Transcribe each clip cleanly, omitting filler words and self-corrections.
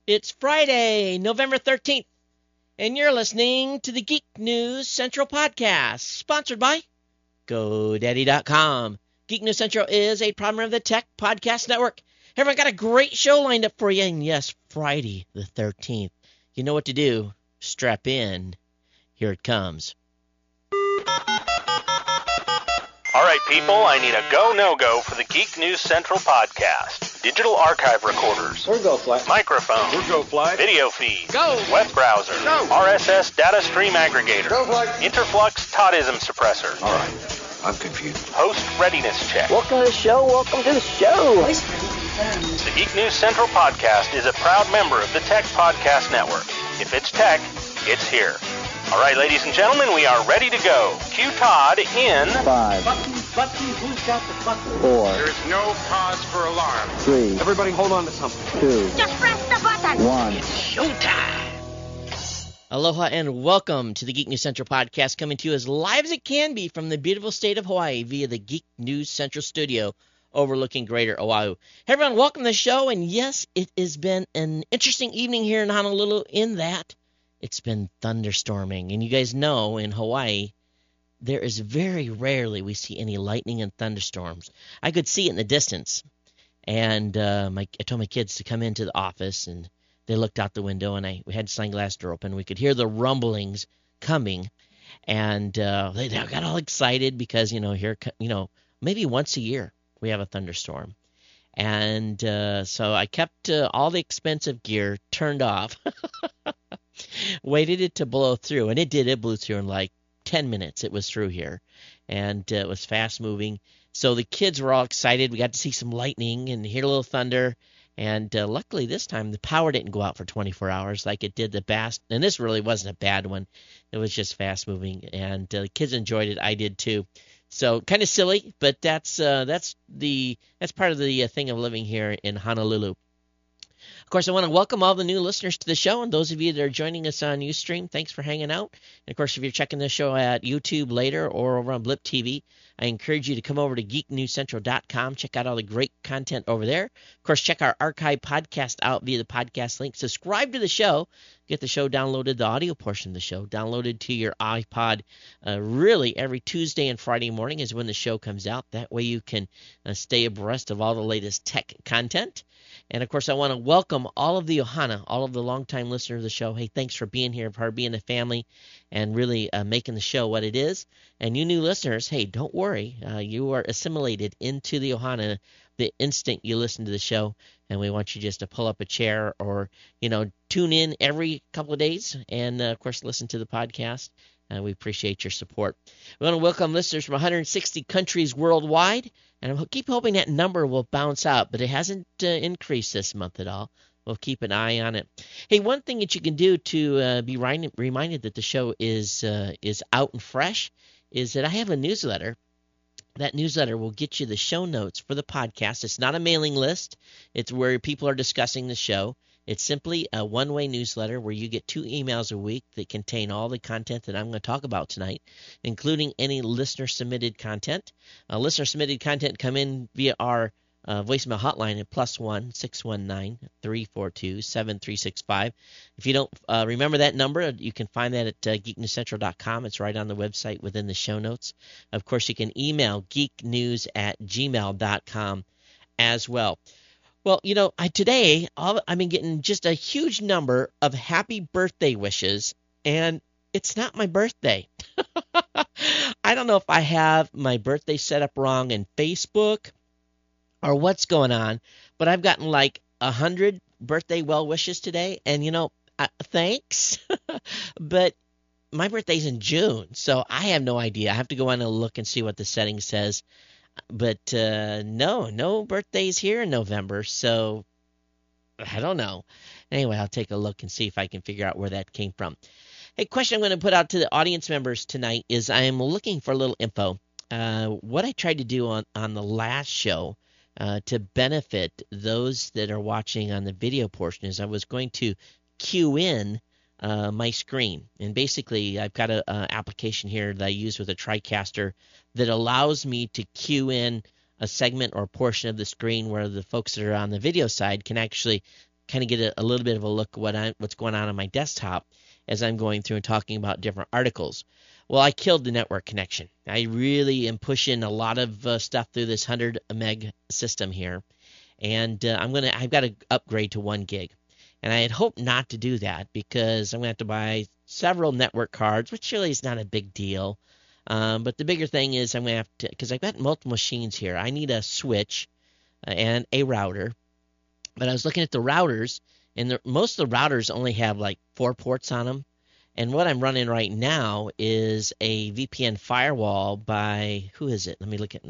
It's Friday, November 13th, and you're listening to the Geek News Central podcast, sponsored by GoDaddy.com. Geek News Central is a proud member of the Tech Podcast Network. Everyone got a great show lined up for you, and yes, Friday the 13th. You know what to do. Strap in. Here it comes. All right, people, I need a go, no-go for the Geek News Central podcast. Digital archive recorders. We're go fly. Microphone. We're go fly. Video feed. Go. Web browser. Go. RSS data stream aggregator. Go fly. Interflux Toddism suppressor. All right, I'm confused. Host readiness check. Welcome to the show. Welcome to the show. The Geek News Central podcast is a proud member of the Tech Podcast Network. If it's tech, it's here. All right, ladies and gentlemen, we are ready to go. Cue Todd in 5, Button, who's got the button? 4, There's no cause for alarm. 3, Everybody hold on to something. 2, Just press the button. 1. Aloha and welcome to the Geek News Central podcast, coming to you as live as it can be from the beautiful state of Hawaii via the Geek News Central studio overlooking Greater Oahu. Hey everyone, welcome to the show, and yes, it has been an interesting evening here in Honolulu in that it's been thunderstorming, and you guys know in Hawaii there is very rarely we see any lightning and thunderstorms. I could see it in the distance, and I told my kids to come into the office, and they looked out the window, and we had sliding-glass door open. We could hear the rumblings coming, and they got all excited because maybe once a year we have a thunderstorm, and so I kept all the expensive gear turned off, waited it to blow through, and it did. It blew through in like 10 minutes. It was through here, and it was fast moving. So the kids were all excited. We got to see some lightning and hear a little thunder. And luckily this time the power didn't go out for 24 hours like it did the past. And this really wasn't a bad one. It was just fast moving. And the kids enjoyed it. I did too. So kind of silly, but that's part of the thing of living here in Honolulu. Of course, I want to welcome all the new listeners to the show, and those of you that are joining us on Ustream, thanks for hanging out. And, of course, if you're checking the show at YouTube later or over on Blip TV, I encourage you to come over to geeknewscentral.com, check out all the great content over there. Of course, check our archive podcast out via the podcast link. Subscribe to the show. Get the show downloaded, the audio portion of the show, downloaded to your iPod. Really, every Tuesday and Friday morning is when the show comes out. That way you can stay abreast of all the latest tech content. And, of course, I want to welcome all of the Ohana, all of the longtime listeners of the show. Hey, thanks for being here, for being a family, and really making the show what it is. And you new listeners, hey, don't worry. You are assimilated into the Ohana the instant you listen to the show. And we want you just to pull up a chair or, tune in every couple of days and, of course, listen to the podcast. We appreciate your support. We want to welcome listeners from 160 countries worldwide, and I keep hoping that number will bounce out, but it hasn't increased this month at all. We'll keep an eye on it. Hey, one thing that you can do to be reminded that the show is out and fresh is that I have a newsletter. That newsletter will get you the show notes for the podcast. It's not a mailing list. It's where people are discussing the show. It's simply a one-way newsletter where you get 2 emails a week that contain all the content that I'm going to talk about tonight, including any listener-submitted content. Listener-submitted content come in via our voicemail hotline at +1 619 342 7365. If you don't remember that number, you can find that at geeknewscentral.com. It's right on the website within the show notes. Of course, you can email geeknews@gmail.com as well. Well, today I've been getting just a huge number of happy birthday wishes, and it's not my birthday. I don't know if I have my birthday set up wrong in Facebook or what's going on, but I've gotten like 100 birthday well wishes today, and thanks, but my birthday's in June, so I have no idea. I have to go on and look and see what the setting says. But no birthdays here in November, so I don't know. Anyway, I'll take a look and see if I can figure out where that came from. Hey, question I'm going to put out to the audience members tonight is I am looking for a little info. What I tried to do on the last show to benefit those that are watching on the video portion is I was going to cue in my screen. And basically, I've got an application here that I use with a TriCaster that allows me to cue in a segment or portion of the screen where the folks that are on the video side can actually kind of get a little bit of a look at what's going on my desktop as I'm going through and talking about different articles. Well, I killed the network connection. I really am pushing a lot of stuff through this 100 meg system here, and I've got to upgrade to 1 gig. And I had hoped not to do that because I'm going to have to buy several network cards, which really is not a big deal. But the bigger thing is I'm going to have to, because I've got multiple machines here, I need a switch and a router. But I was looking at the routers, and most of the routers only have like 4 ports on them. And what I'm running right now is a VPN firewall by, who is it? Let me look at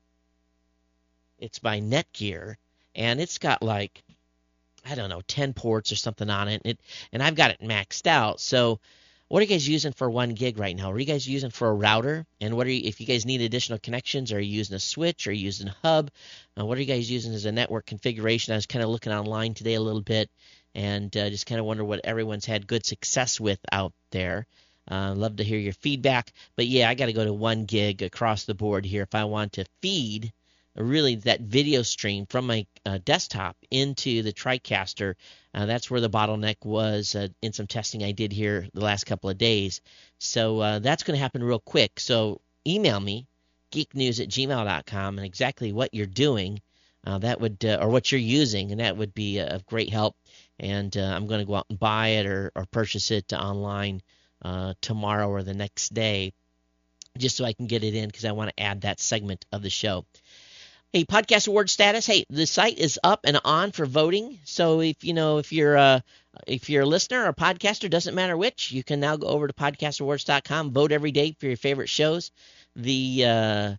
it's by Netgear. And it's got like, I don't know, 10 ports or something on it. And I've got it maxed out. So what are you guys using for 1 gig right now? Are you guys using for a router? And if you guys need additional connections, are you using a switch? Are you using a hub? What are you guys using as a network configuration? I was kind of looking online today a little bit and just kind of wonder what everyone's had good success with out there. Love to hear your feedback. But yeah, I got to go to 1 gig across the board here if I want to feed really that video stream from my desktop into the TriCaster. That's where the bottleneck was in some testing I did here the last couple of days. So that's going to happen real quick. So email me, geeknews@gmail.com, and exactly what you're doing, that would or what you're using, and that would be of great help. And I'm going to go out and buy it or purchase it online tomorrow or the next day, just so I can get it in because I want to add that segment of the show. Hey, podcast award status. Hey, the site is up and on for voting. So if you're a listener or a podcaster, doesn't matter which, you can now go over to podcastawards.com, vote every day for your favorite shows. The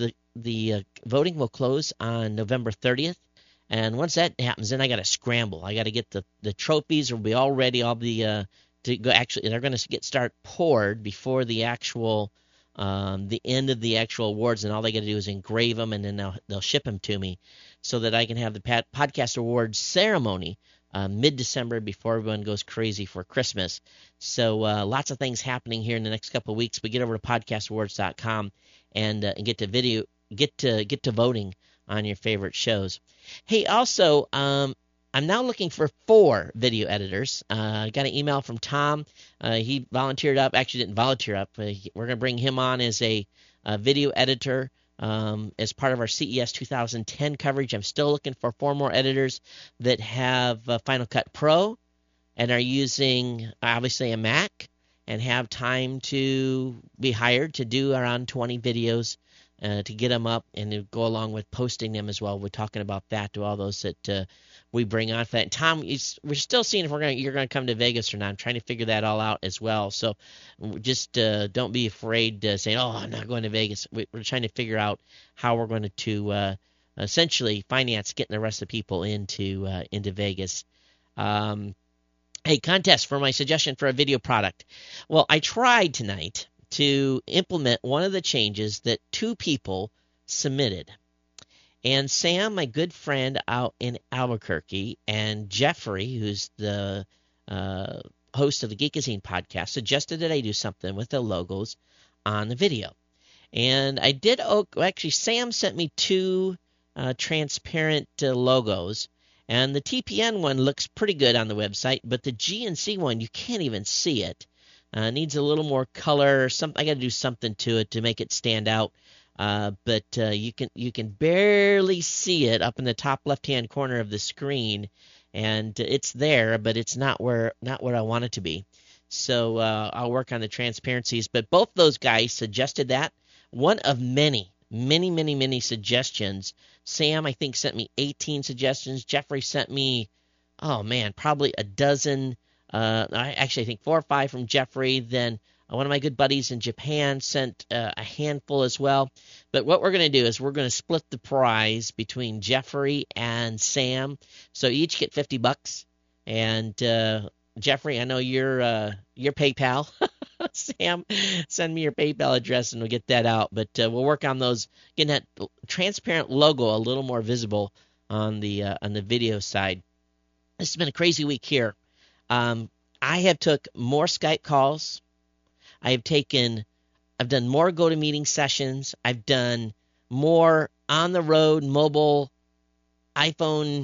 voting will close on November 30th, and once that happens, then I got to scramble. I got to get the trophies will be all ready. All the to go. Actually, they're going to start poured before the actual. The end of the actual awards, and all they got to do is engrave them, and then they'll ship them to me so that I can have the podcast awards ceremony mid-December before everyone goes crazy for Christmas. So lots of things happening here in the next couple of weeks. But get over to podcastawards.com and get to voting on your favorite shows. Hey, also, I'm now looking for 4 video editors. I got an email from Tom. He volunteered up. Actually, didn't volunteer up. We're going to bring him on as a video editor as part of our CES 2010 coverage. I'm still looking for 4 more editors that have Final Cut Pro and are using, obviously, a Mac and have time to be hired to do around 20 videos to get them up and to go along with posting them as well. We're talking about that to all those that we bring on for that. And Tom, we're still seeing if you're going to come to Vegas or not. I'm trying to figure that all out as well. So just don't be afraid to say, "Oh, I'm not going to Vegas." We're trying to figure out how we're going to essentially finance getting the rest of the people into Vegas. Hey, contest for my suggestion for a video product. Well, I tried tonight to implement one of the changes that 2 people submitted. And Sam, my good friend out in Albuquerque, and Jeffrey, who's the host of the Geekazine podcast, suggested that I do something with the logos on the video. And I did. Actually, Sam sent me 2 transparent logos. And the TPN one looks pretty good on the website, but the GNC one, you can't even see it. Needs a little more color. I got to do something to it to make it stand out. But you can barely see it up in the top left-hand corner of the screen, and it's there, but it's not where I want it to be. So I'll work on the transparencies. But both those guys suggested that. One of many suggestions. Sam, I think, sent me 18 suggestions. Jeffrey sent me, probably a dozen. I think 4 or 5 from Jeffrey. Then one of my good buddies in Japan sent a handful as well. But what we're going to do is we're going to split the prize between Jeffrey and Sam. So each get $50. And Jeffrey, I know your PayPal. Sam, send me your PayPal address and we'll get that out. But we'll work on those, getting that transparent logo a little more visible on the video side. This has been a crazy week here. I have took more Skype calls. I've done more GoToMeeting sessions. I've done more on the road mobile iPhone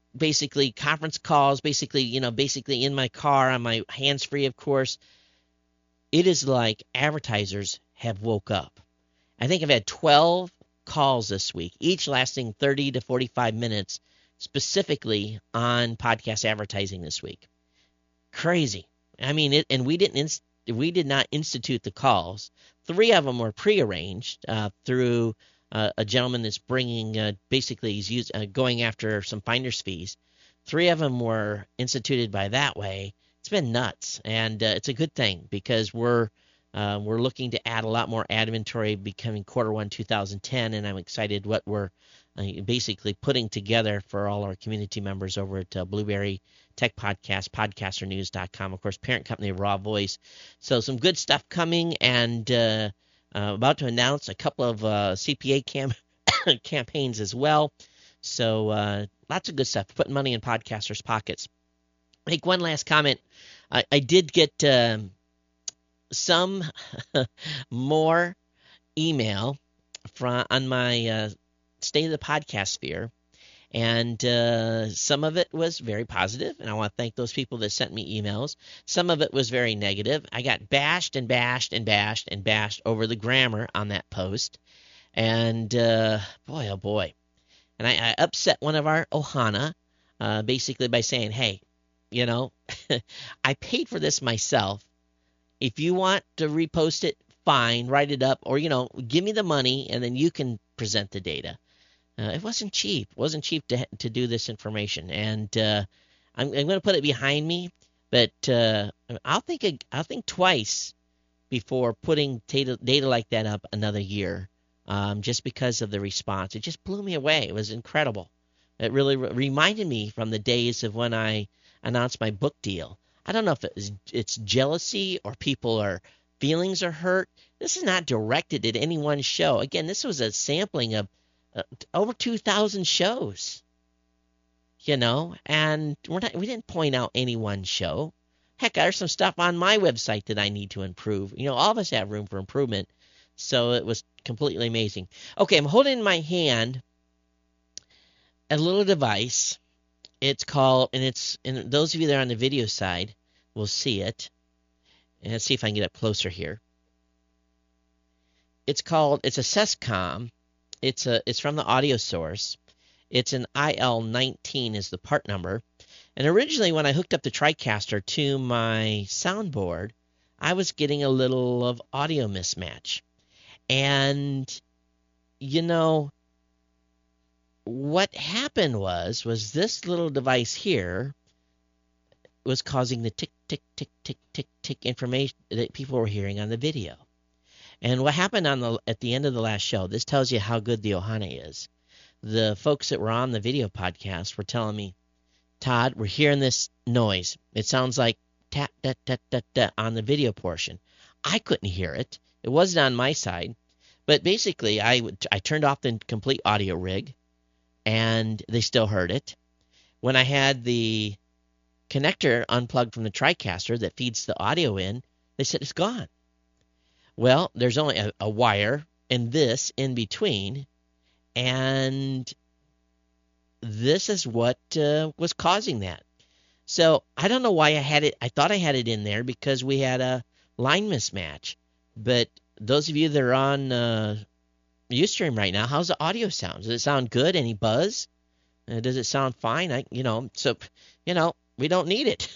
basically conference calls, basically in my car on my hands-free, of course. It is like advertisers have woke up. I think I've had 12 calls this week, each lasting 30 to 45 minutes, specifically on podcast advertising this week. Crazy. I mean, and we did not institute the calls. 3 of them were prearranged through a gentleman that's bringing basically he's going after some finder's fees. 3 of them were instituted by that way. It's been nuts, and it's a good thing because we're looking to add a lot more ad inventory becoming Q1 2010, and I'm excited what we're basically putting together for all our community members over at Blueberry Tech Podcast, podcasternews.com, of course, parent company of Raw Voice. So some good stuff coming, and about to announce a couple of CPA campaigns as well. So lots of good stuff, putting money in podcasters' pockets. Make one last comment. I did get some more email on my State of the Podcast Sphere, and some of it was very positive, and I want to thank those people that sent me emails. Some of it was very negative. I got bashed and bashed and bashed and bashed over the grammar on that post, and boy, oh boy. And I upset one of our Ohana basically by saying, hey, I paid for this myself. If you want to repost it, fine, write it up, or, give me the money and then you can present the data. It wasn't cheap. It wasn't cheap to do this information. And I'm going to put it behind me, but I'll think twice before putting data like that up another year, just because of the response. It just blew me away. It was incredible. It really reminded me from the days of when I announced my book deal. I don't know if it's jealousy or feelings are hurt. This is not directed at any one show. Again, this was a sampling of over 2,000 shows, and we didn't point out any one show. Heck, there's some stuff on my website that I need to improve. All of us have room for improvement, so it was completely amazing. Okay, I'm holding in my hand a little device. It's called, and those of you that are on the video side will see it. And let's see if I can get up closer here. It's a SESCOM. It's from the Audio Source. It's an IL19 is the part number. And originally when I hooked up the TriCaster to my soundboard, I was getting a little of audio mismatch. And, what happened was this little device here was causing the tick, tick, tick, tick, tick, tick information that people were hearing on the video. And what happened at the end of the last show, this tells you how good the Ohana is. The folks that were on the video podcast were telling me, Todd, we're hearing this noise. It sounds like tap, tap, tap, tap, tap on the video portion. I couldn't hear it. It wasn't on my side. But basically, I turned off the complete audio rig, and they still heard it. When I had the connector unplugged from the TriCaster that feeds the audio in, they said it's gone. Well, there's only a wire and this in between, and this is what was causing that. So I don't know why I had it. I thought I had it in there because we had a line mismatch. But those of you that are on Ustream right now, how's the audio sound? Does it sound good? Any buzz? Does it sound fine? We don't need it.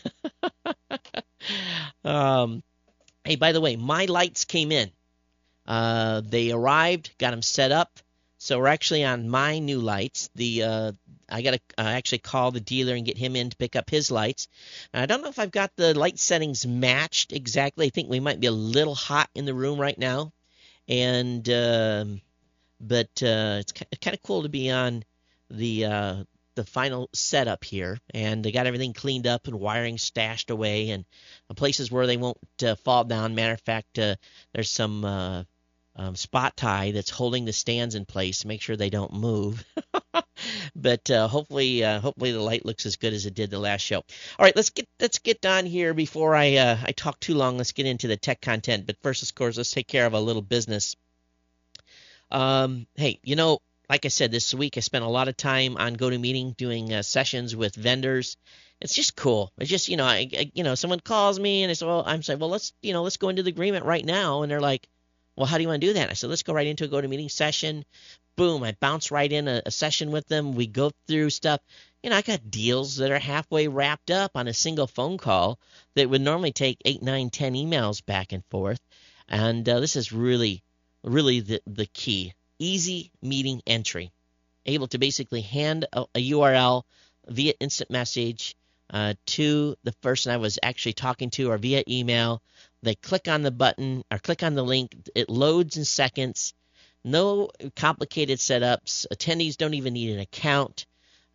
Hey, by the way, my lights came in. They arrived, got them set up. So we're actually on my new lights. I got to actually call the dealer and get him in to pick up his lights. I don't know if I've got the light settings matched exactly. I think we might be a little hot in the room right now. And but it's kind of cool to be on the final setup here, and they got everything cleaned up and wiring stashed away, and places where they won't fall down. Matter of fact, there's some spot tie that's holding the stands in place to make sure they don't move. But hopefully the light looks as good as it did the last show. All right, let's get on here before I talk too long. Let's get into the tech content. But first, of course, let's take care of a little business. Hey, like I said, this week I spent a lot of time on GoToMeeting doing sessions with vendors. It's just cool. It's just, someone calls me and I say, well, let's go into the agreement right now. And they're like, well, how do you want to do that? I said, let's go right into a GoToMeeting session. Boom, I bounce right in a session with them. We go through stuff. I got deals that are halfway wrapped up on a single phone call that would normally take 8, 9, 10 emails back and forth. And this is really, really the key. Easy meeting entry. Able to basically hand a URL via instant message to the person I was actually talking to, or via email. They click on the button or click on the link. It loads in seconds. No complicated setups. Attendees don't even need an account.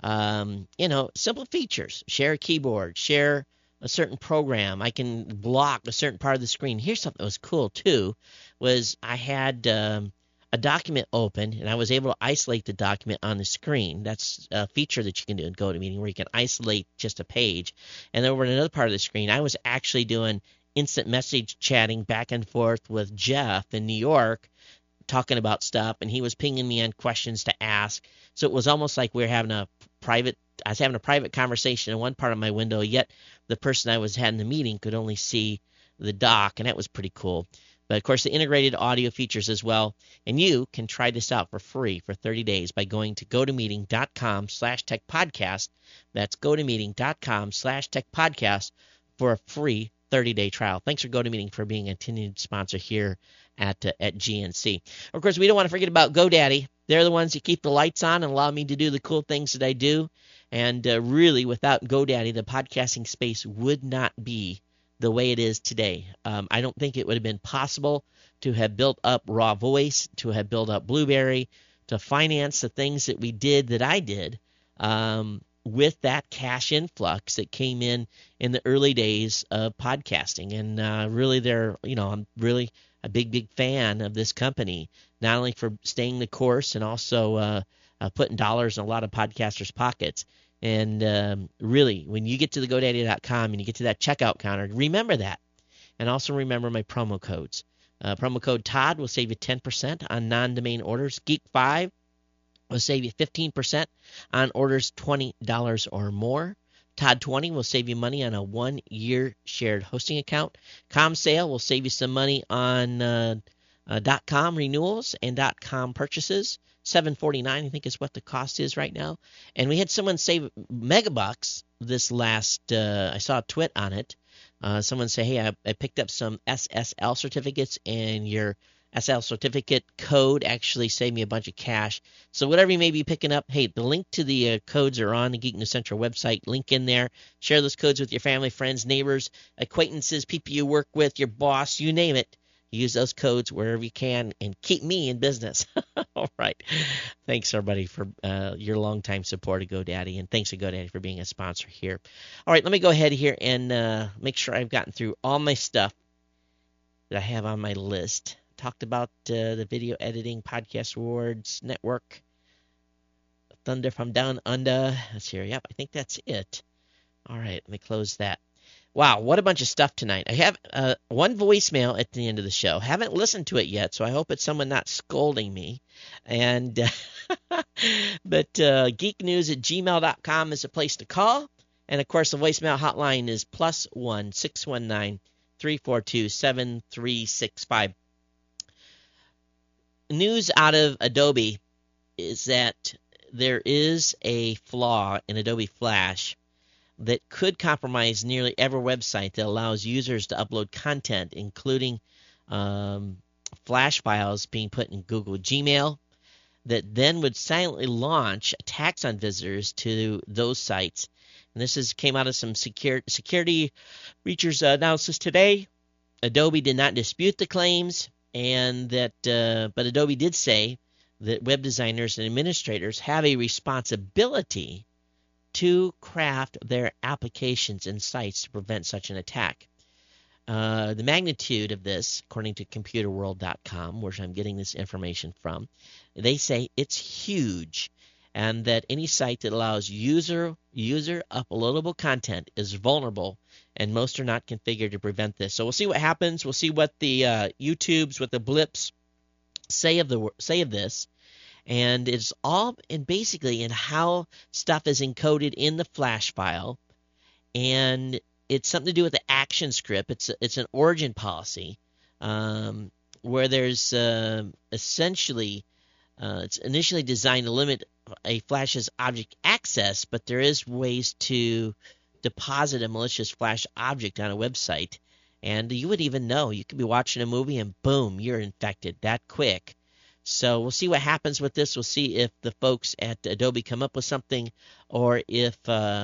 Simple features. Share a keyboard. Share a certain program. I can block a certain part of the screen. Here's something that was cool too. Was I had a document open, and I was able to isolate the document on the screen. That's a feature that you can do in GoToMeeting, where you can isolate just a page. And over in another part of the screen, I was actually doing instant message chatting back and forth with Jeff in New York, talking about stuff, and he was pinging me on questions to ask. So it was almost like I was having a private conversation in one part of my window, yet the person I was having the meeting could only see the doc, and that was pretty cool. But, of course, the integrated audio features as well. And you can try this out for free for 30 days by going to gotomeeting.com/techpodcast. That's gotomeeting.com/techpodcast for a free 30-day trial. Thanks for GoToMeeting for being a continued sponsor here at GNC. Of course, we don't want to forget about GoDaddy. They're the ones that keep the lights on and allow me to do the cool things that I do. And really, without GoDaddy, the podcasting space would not be the way it is today. I don't think it would have been possible to have built up Raw Voice, to have built up Blueberry, to finance the things that we did, that I did, with that cash influx that came in the early days of podcasting. And really, I'm really a big fan of this company, not only for staying the course and also putting dollars in a lot of podcasters' pockets. And really, when you get to the GoDaddy.com and you get to that checkout counter, remember that. And also remember my promo codes. Promo code Todd will save you 10% on non-domain orders. Geek5 will save you 15% on orders $20 or more. Todd20 will save you money on a 1-year shared hosting account. ComSale will save you some money on .com renewals and .com purchases. $7.49, I think, is what the cost is right now. And we had someone save megabucks this last. I saw a tweet on it. Someone say, "Hey, I picked up some SSL certificates, and your SSL certificate code actually saved me a bunch of cash." So whatever you may be picking up, hey, the link to the codes are on the Geek News Central website. Link in there. Share those codes with your family, friends, neighbors, acquaintances, people you work with, your boss, you name it. Use those codes wherever you can and keep me in business. All right. Thanks, everybody, for your longtime support of GoDaddy, and thanks to GoDaddy for being a sponsor here. All right, let me go ahead here and make sure I've gotten through all my stuff that I have on my list. Talked about the Video Editing Podcast Awards Network, Thunder from Down Under. Let's hear. Yep, I think that's it. All right, let me close that. Wow, what a bunch of stuff tonight. I have one voicemail at the end of the show. Haven't listened to it yet, so I hope it's someone not scolding me. And but geeknews@gmail.com is a place to call. And, of course, the voicemail hotline is +1 619 342 7365. News out of Adobe is that there is a flaw in Adobe Flash that could compromise nearly every website that allows users to upload content, including Flash files being put in Google Gmail, that then would silently launch attacks on visitors to those sites. And this came out of some security breachers analysis today. Adobe did not dispute the claims, and but Adobe did say that web designers and administrators have a responsibility to craft their applications and sites to prevent such an attack. The magnitude of this, according to computerworld.com, where I'm getting this information from, they say it's huge, and that any site that allows user uploadable content is vulnerable, and most are not configured to prevent this. So we'll see what happens. We'll see what the YouTubes, what the blips say of this. And it's all basically in how stuff is encoded in the flash file, and it's something to do with the action script. It's an origin policy where there's essentially it's initially designed to limit a flash's object access, but there is ways to deposit a malicious flash object on a website, and you would even know. You could be watching a movie and boom, you're infected that quick. So we'll see what happens with this. We'll see if the folks at Adobe come up with something, or if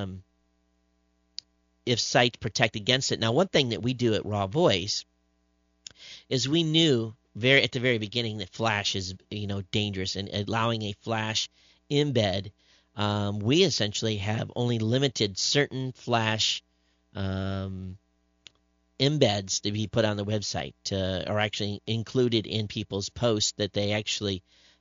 sites protect against it. Now, one thing that we do at Raw Voice is we knew at the very beginning that Flash is dangerous, and allowing a Flash embed. We essentially have only limited certain Flash embeds to be put on the website, or actually included in people's posts that they actually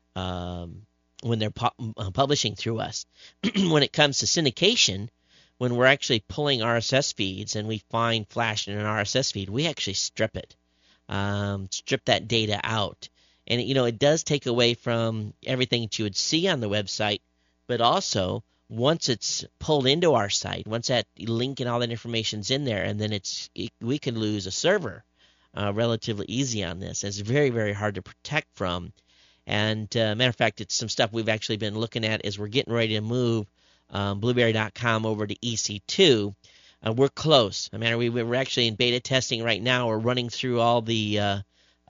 when they're publishing through us. When it comes to syndication, when we're actually pulling RSS feeds and we find Flash in an RSS feed, we actually strip it, strip that data out. And it does take away from everything that you would see on the website, but also once it's pulled into our site, once that link and all that information's in there, and then we can lose a server relatively easy on this. It's very, very hard to protect from. And matter of fact, it's some stuff we've actually been looking at as we're getting ready to move Blueberry.com over to EC2. We're close. I mean, we're actually in beta testing right now. We're running through all the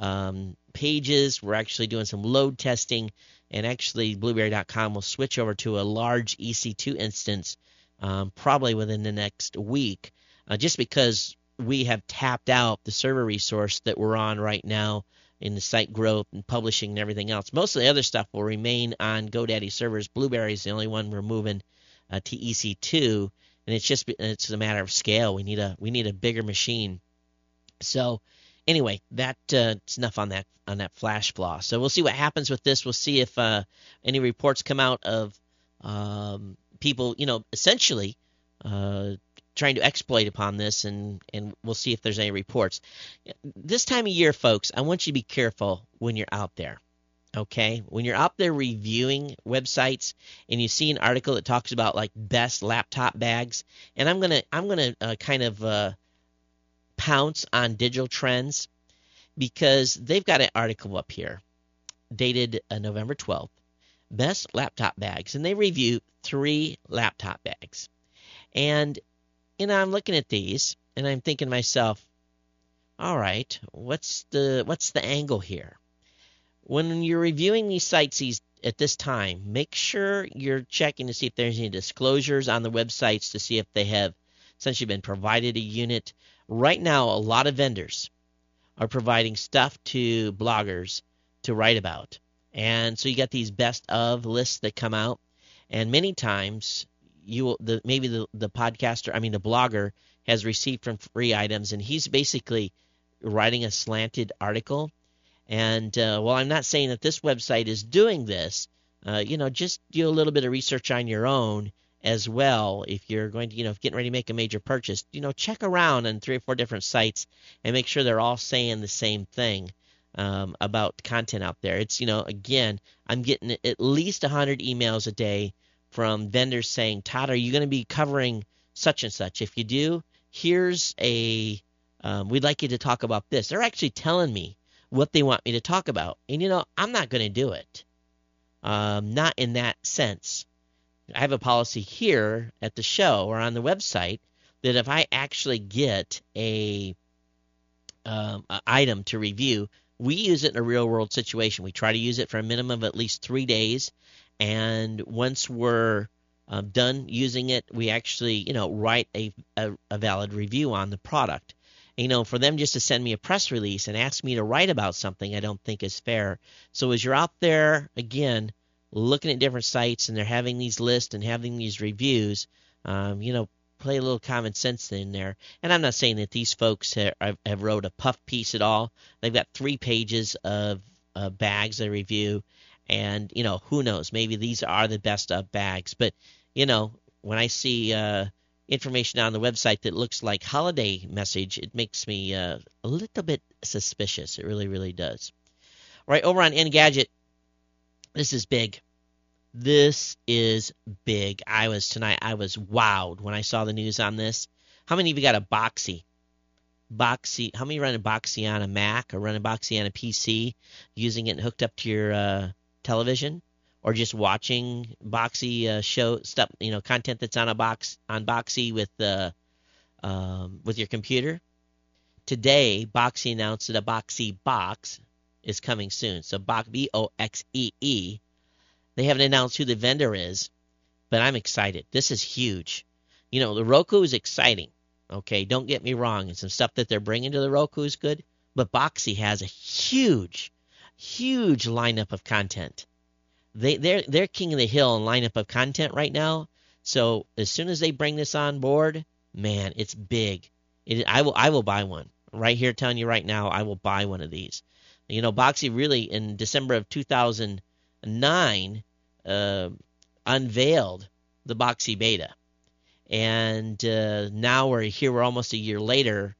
pages. We're actually doing some load testing, and actually Blueberry.com will switch over to a large EC2 instance probably within the next week, just because we have tapped out the server resource that we're on right now in the site growth and publishing and everything else. Most of the other stuff will remain on GoDaddy servers. Blueberry is the only one we're moving to EC2, and it's a matter of scale. We need a bigger machine. So anyway, that's enough on that Flash flaw. So we'll see what happens with this. We'll see if any reports come out of people, essentially trying to exploit upon this, and we'll see if there's any reports. This time of year, folks, I want you to be careful when you're out there. Okay, when you're out there reviewing websites and you see an article that talks about like best laptop bags, and I'm gonna kind of pounce on Digital Trends, because they've got an article up here dated November 12th, best laptop bags, and they review 3 laptop bags. And I'm looking at these and I'm thinking to myself, all right, what's the angle here? When you're reviewing these sites at this time, make sure you're checking to see if there's any disclosures on the websites to see if they have essentially been provided a unit. Right now, a lot of vendors are providing stuff to bloggers to write about. And so you got these best of lists that come out, and many times the blogger has received from free items, and he's basically writing a slanted article. And while I'm not saying that this website is doing this, just do a little bit of research on your own as well. If you're going to, getting ready to make a major purchase, check around on 3 or 4 different sites and make sure they're all saying the same thing about content out there. It's, again, I'm getting at least 100 emails a day from vendors saying, Todd, are you going to be covering such and such? If you do, here's we'd like you to talk about this. They're actually telling me what they want me to talk about. And, I'm not going to do it. Not in that sense. I have a policy here at the show or on the website that if I actually get a item to review, we use it in a real-world situation. We try to use it for a minimum of at least 3 days. And once we're done using it, we actually, write a valid review on the product. For them just to send me a press release and ask me to write about something, I don't think is fair. So as you're out there, again, looking at different sites and they're having these lists and having these reviews, play a little common sense in there. And I'm not saying that these folks have wrote a puff piece at all. They've got 3 pages of bags they review, and, who knows, maybe these are the best of bags. But, when I see information on the website that looks like holiday message, it makes me a little bit suspicious. It really, really does. All right, over on Engadget, This is big. This is big. I was wowed when I saw the news on this. How many of you got a Boxee? How many run a Boxee on a Mac or run a Boxee on a PC, using it hooked up to your television, or just watching Boxee show stuff, content that's on Boxee with your computer? Today, Boxee announced that a Boxee box is coming soon. So Boxee. They haven't announced who the vendor is, but I'm excited. This is huge. The Roku is exciting. Okay, don't get me wrong. And some stuff that they're bringing to the Roku is good, but Boxee has a huge lineup of content. They're king of the hill in lineup of content right now. So as soon as they bring this on board, man, it's big. I will buy one right here. Telling you right now, I will buy one of these. Boxee really in December of 2009 unveiled the Boxee beta. And now we're almost a year later.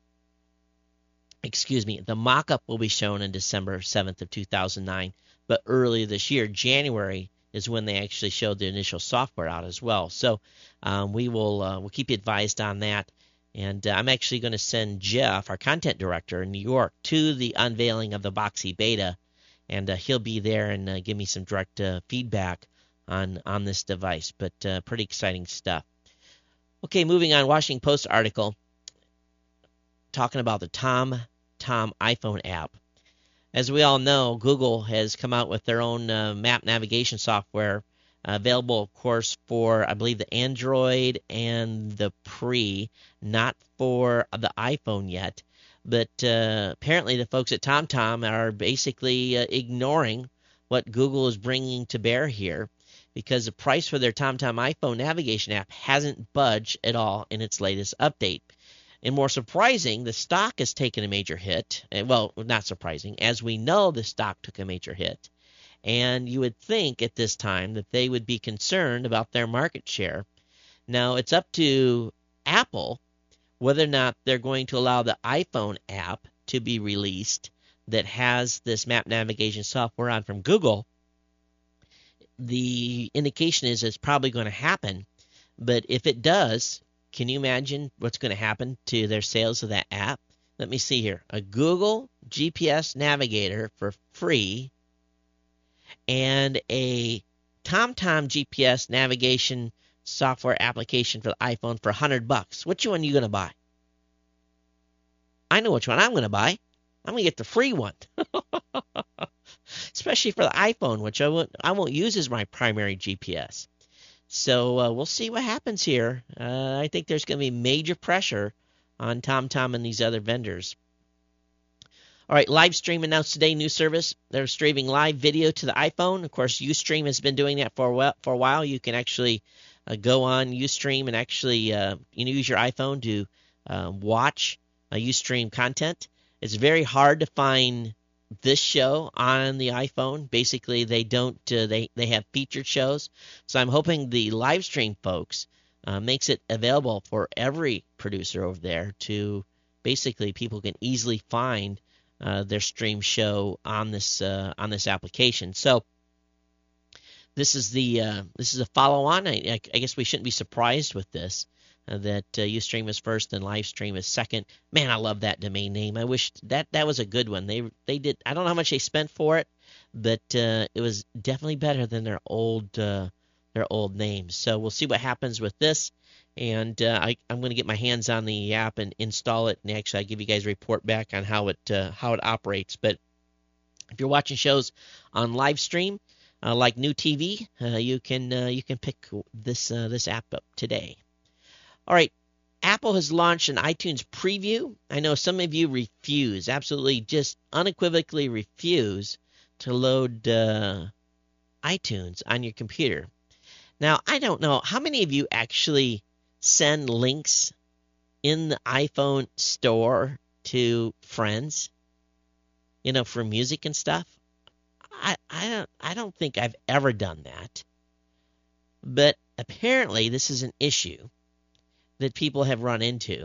The mock-up will be shown on December 7th of 2009. But earlier this year, January, is when they actually showed the initial software out as well. So we'll keep you advised on that. And I'm actually going to send Jeff, our content director in New York, to the unveiling of the Boxee beta. And he'll be there and give me some direct feedback on this device. But pretty exciting stuff. Okay, moving on, Washington Post article talking about the TomTom iPhone app. As we all know, Google has come out with their own map navigation software, available, of course, for, I believe, the Android and the Pre, not for the iPhone yet. But apparently the folks at TomTom are basically ignoring what Google is bringing to bear here, because the price for their TomTom iPhone navigation app hasn't budged at all in its latest update. And more surprising, the stock has taken a major hit. Well, not surprising. As we know, the stock took a major hit. And you would think at this time that they would be concerned about their market share. Now, it's up to Apple whether or not they're going to allow the iPhone app to be released that has this map navigation software on from Google. The indication is it's probably going to happen. But if it does, can you imagine what's going to happen to their sales of that app? Let me see here. A Google GPS navigator for free and a TomTom GPS navigation software application for the iPhone for $100. Which one are you going to buy? I know which one I'm going to buy. I'm going to get the free one. Especially for the iPhone, which I won't use as my primary GPS. So we'll see what happens here. I think there's going to be major pressure on TomTom and these other vendors. All right, Livestream announced today new service. They're streaming live video to the iPhone. Of course, Ustream has been doing that for a while. You can actually go on Ustream and actually use your iPhone to watch Ustream content. It's very hard to find this show on the iPhone. Basically, they don't. They have featured shows. So I'm hoping the Livestream folks makes it available for every producer over there to basically people can easily find their stream show on this application. So this is a follow-on. I guess we shouldn't be surprised with this. That Ustream is first and Livestream is second. Man, I love that domain name. I wish that was a good one. They did. I don't know how much they spent for it, but it was definitely better than their old names. So we'll see what happens with this. And I'm going to get my hands on the app and install it, and actually I'll give you guys a report back on how it operates. But if you're watching shows on Livestream, like New TV, you can pick this app up today. All right, Apple has launched an iTunes preview. I know some of you refuse, absolutely just unequivocally refuse to load iTunes on your computer. Now, I don't know, how many of you actually send links in the iPhone store to friends, for music and stuff? I don't think I've ever done that. But apparently this is an issue that people have run into.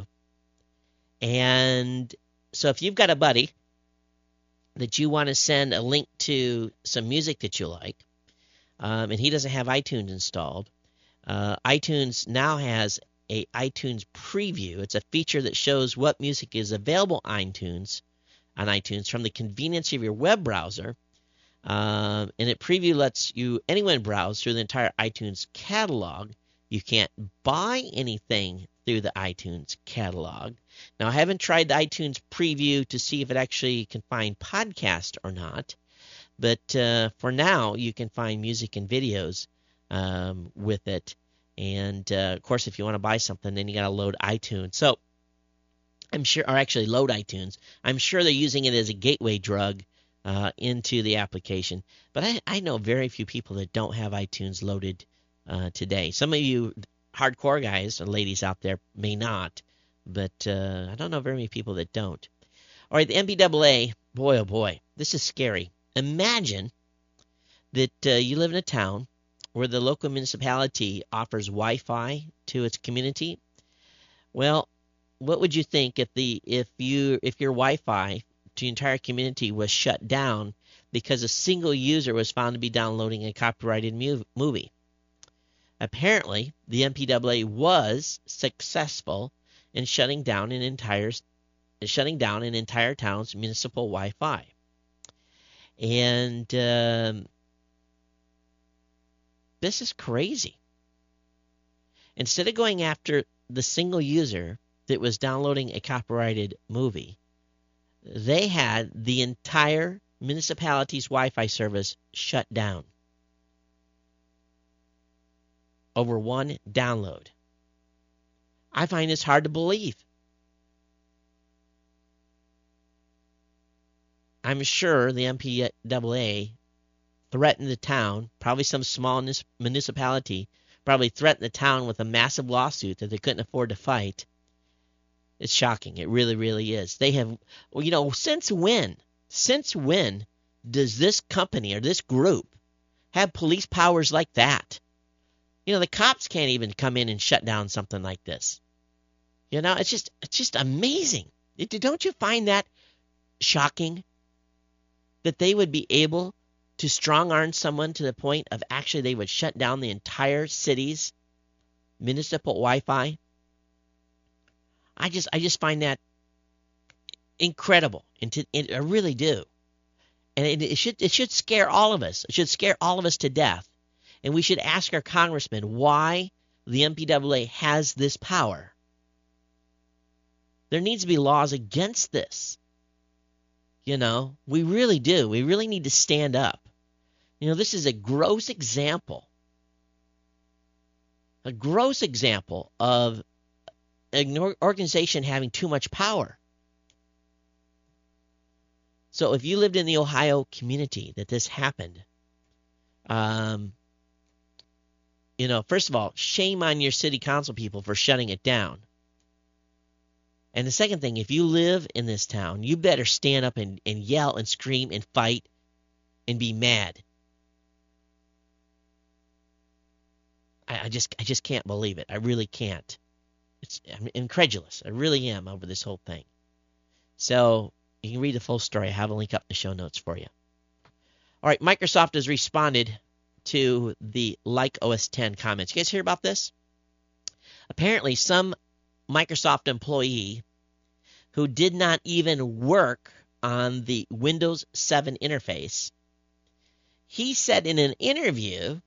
And so if you've got a buddy that you want to send a link to some music that you like, and he doesn't have iTunes installed. iTunes now has a iTunes preview. It's a feature that shows what music is available on iTunes from the convenience of your web browser. And it preview lets anyone browse through the entire iTunes catalog. You can't buy anything through the iTunes catalog. Now, I haven't tried the iTunes preview to see if it actually can find podcasts or not. But for now, you can find music and videos with it. And, of course, if you want to buy something, then you got to load iTunes. So I'm sure, or actually load iTunes. I'm sure they're using it as a gateway drug into the application. But I know very few people that don't have iTunes loaded today. Some of you hardcore guys and ladies out there may not, but I don't know very many people that don't. All right, the MPAA, boy, oh boy, this is scary. Imagine that you live in a town where the local municipality offers Wi-Fi to its community. Well, what would you think if your Wi-Fi to the entire community was shut down because a single user was found to be downloading a copyrighted movie? Apparently, the MPAA was successful in shutting down an entire town's municipal Wi-Fi. And this is crazy. Instead of going after the single user that was downloading a copyrighted movie, they had the entire municipality's Wi-Fi service shut down over one download. I find this hard to believe. I'm sure the MPAA threatened the town, probably some small municipality, probably threatened the town with a massive lawsuit that they couldn't afford to fight. It's shocking. It really, really is. They have, since when does this company or this group have police powers like that? The cops can't even come in and shut down something like this. It's just amazing. Don't you find that shocking? That they would be able to strong-arm someone to the point of actually they would shut down the entire city's municipal Wi-Fi? I just find that incredible. I really do. And it should scare all of us. It should scare all of us to death. And we should ask our congressman why the MPAA has this power. There needs to be laws against this. We really do. We really need to stand up. This is a gross example of an organization having too much power. So if you lived in the Ohio community that this happened, first of all, shame on your city council people for shutting it down. And the second thing, if you live in this town, you better stand up and yell and scream and fight and be mad. I just can't believe it. I really can't. I'm incredulous. I really am over this whole thing. So you can read the full story. I have a link up in the show notes for you. All right, Microsoft has responded to the Like OS X comments. You guys hear about this? Apparently, some Microsoft employee who did not even work on the Windows 7 interface, he said in an interview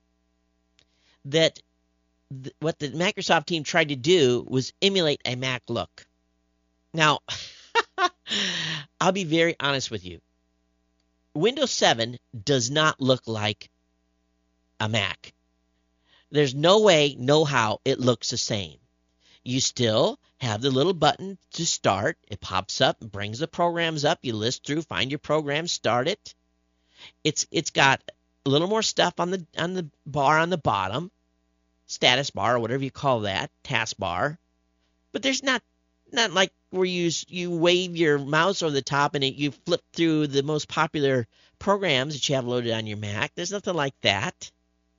that what the Microsoft team tried to do was emulate a Mac look. Now, I'll be very honest with you. Windows 7 does not look like a Mac. There's no way, no how it looks the same. You still have the little button to start. It pops up and brings the programs up. You list through, find your program, start it. It's got a little more stuff on the bar on the bottom, status bar or whatever you call that, task bar. But there's not like where you wave your mouse over the top and you flip through the most popular programs that you have loaded on your Mac. There's nothing like that.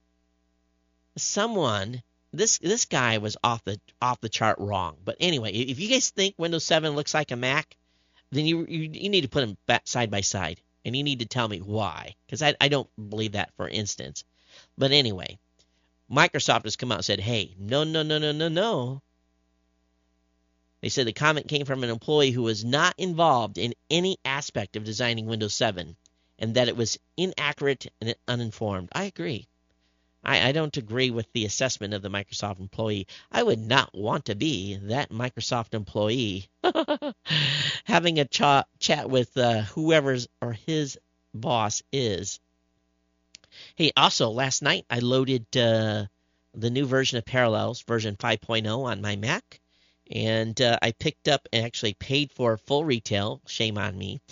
This guy was off the chart wrong. But anyway, if you guys think Windows 7 looks like a Mac, then you need to put them back side by side, and you need to tell me why, because I don't believe that, for instance. But anyway, Microsoft has come out and said, hey, no. They said the comment came from an employee who was not involved in any aspect of designing Windows 7 and that it was inaccurate and uninformed. I agree. I don't agree with the assessment of the Microsoft employee. I would not want to be that Microsoft employee having a chat with whoever's or his boss is. Hey, also, last night I loaded the new version of Parallels, version 5.0 on my Mac, and I picked up and actually paid for full retail, shame on me,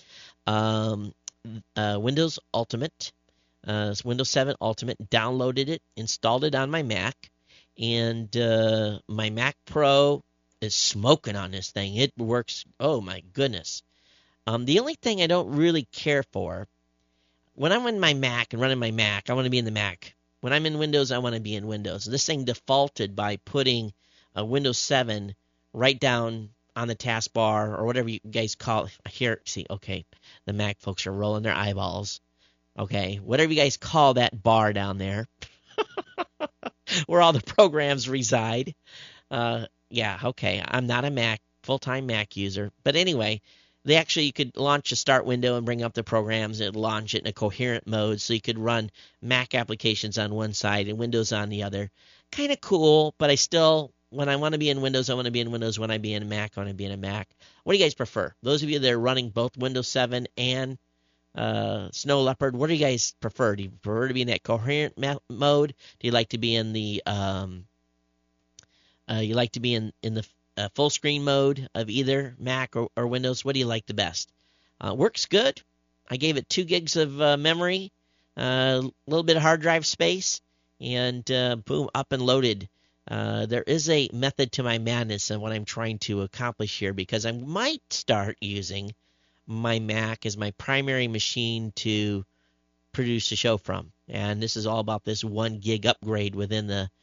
Windows Ultimate. Windows 7 Ultimate, downloaded it, installed it on my Mac, and my Mac Pro is smoking on this thing. It works, oh my goodness. The only thing I don't really care for, when I'm in my Mac and running my Mac, I want to be in the Mac. When I'm in Windows, I want to be in Windows. This thing defaulted by putting Windows 7 right down on the taskbar or whatever you guys call it. Here, see, okay, the Mac folks are rolling their eyeballs. Okay, whatever you guys call that bar down there, where all the programs reside. Yeah, okay, I'm not a full-time Mac user. But anyway, you could launch a start window and bring up the programs and launch it in a coherent mode so you could run Mac applications on one side and Windows on the other. Kind of cool, but when I want to be in Windows, I want to be in Windows. When I be in a Mac, I want to be in a Mac. What do you guys prefer? Those of you that are running both Windows 7 and Snow Leopard, what do you guys prefer? Do you prefer to be in that coherent mode? Do you like to be in the full screen mode of either Mac or Windows? What do you like the best? Works good. I gave it 2 gigs of memory, a little bit of hard drive space, and boom, up and loaded. There is a method to my madness and what I'm trying to accomplish here, because I might start using my Mac as my primary machine to produce a show from, and this is all about this 1 gig upgrade within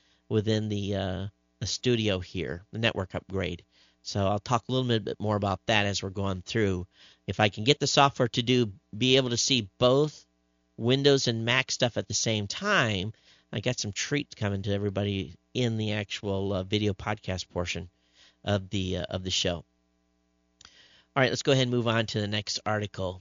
the studio here, the network upgrade. So I'll talk a little bit more about that as we're going through. If I can get the software to be able to see both Windows and Mac stuff at the same time, I got some treats coming to everybody in the actual video podcast portion of the show. All right, let's go ahead and move on to the next article.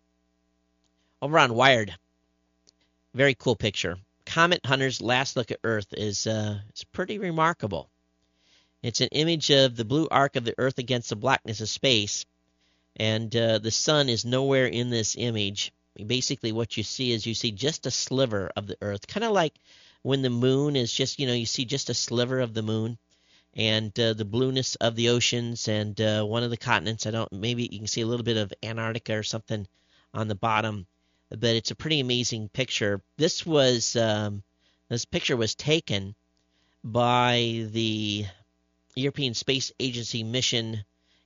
Over on Wired, very cool picture. Comet Hunter's last look at Earth is pretty remarkable. It's an image of the blue arc of the Earth against the blackness of space, and the sun is nowhere in this image. Basically, what you see just a sliver of the Earth, kind of like when the moon is just, you see just a sliver of the moon. And the blueness of the oceans and one of the continents. Maybe you can see a little bit of Antarctica or something on the bottom, but it's a pretty amazing picture. This picture was taken by the European Space Agency mission.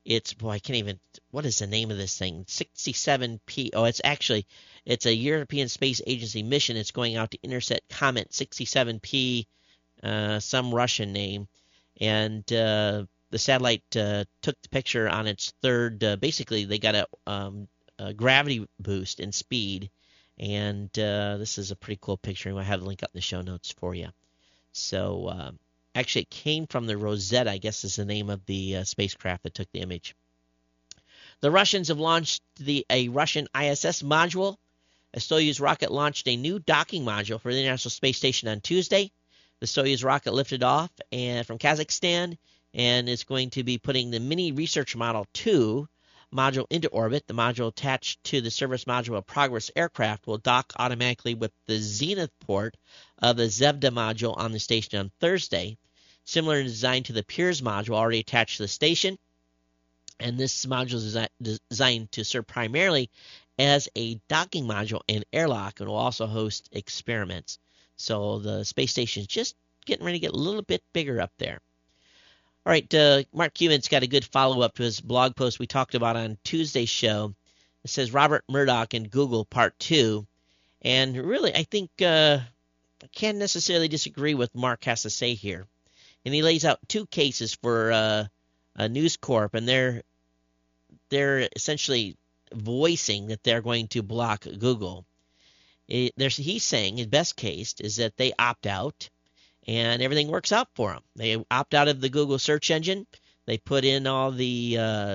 What is the name of this thing? 67P. Oh, it's a European Space Agency mission. It's going out to intercept Comet 67P, some Russian name. And the satellite took the picture on its third. Basically, they got a gravity boost in speed, and this is a pretty cool picture. I have the link up in the show notes for you. So, actually, it came from the Rosetta, I guess is the name of the spacecraft that took the image. The Russians have launched a Russian ISS module. A Soyuz rocket launched a new docking module for the International Space Station on Tuesday. The Soyuz rocket lifted off from Kazakhstan and is going to be putting the Mini Research Model 2 module into orbit. The module attached to the service module of Progress aircraft will dock automatically with the Zenith port of the Zvezda module on the station on Thursday. Similar in design to the Pirs module already attached to the station. And this module is designed to serve primarily as a docking module and airlock, and will also host experiments. So the space station is just getting ready to get a little bit bigger up there. All right, Mark Cuban's got a good follow-up to his blog post we talked about on Tuesday's show. It says Robert Murdoch and Google Part 2. And really, I think I can't necessarily disagree with what Mark has to say here. And he lays out 2 cases for News Corp, and they're essentially voicing that they're going to block Google. He's saying his best case is that they opt out and everything works out for them. They opt out of the Google search engine. They put in all the,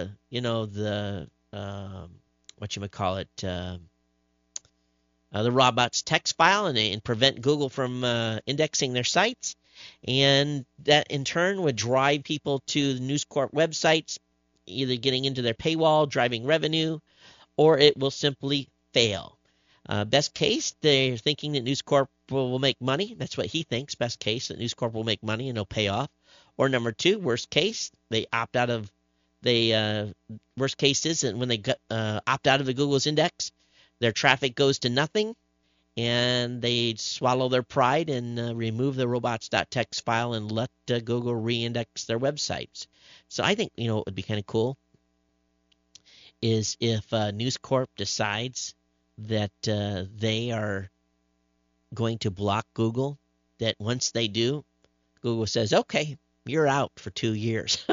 the robots text file and prevent Google from indexing their sites. And that in turn would drive people to the News Corp websites, either getting into their paywall, driving revenue, or it will simply fail. Best case, they're thinking that News Corp will make money. That's what he thinks. Best case, that News Corp will make money and it'll pay off. Or number two, worst case, they opt out of worst case is that when they opt out of the Google's index, their traffic goes to nothing, and they swallow their pride and remove the robots.txt file and let Google re-index their websites. So I think, what would be kind of cool is if News Corp decides that they are going to block Google, that once they do, Google says, okay, you're out for 2 years.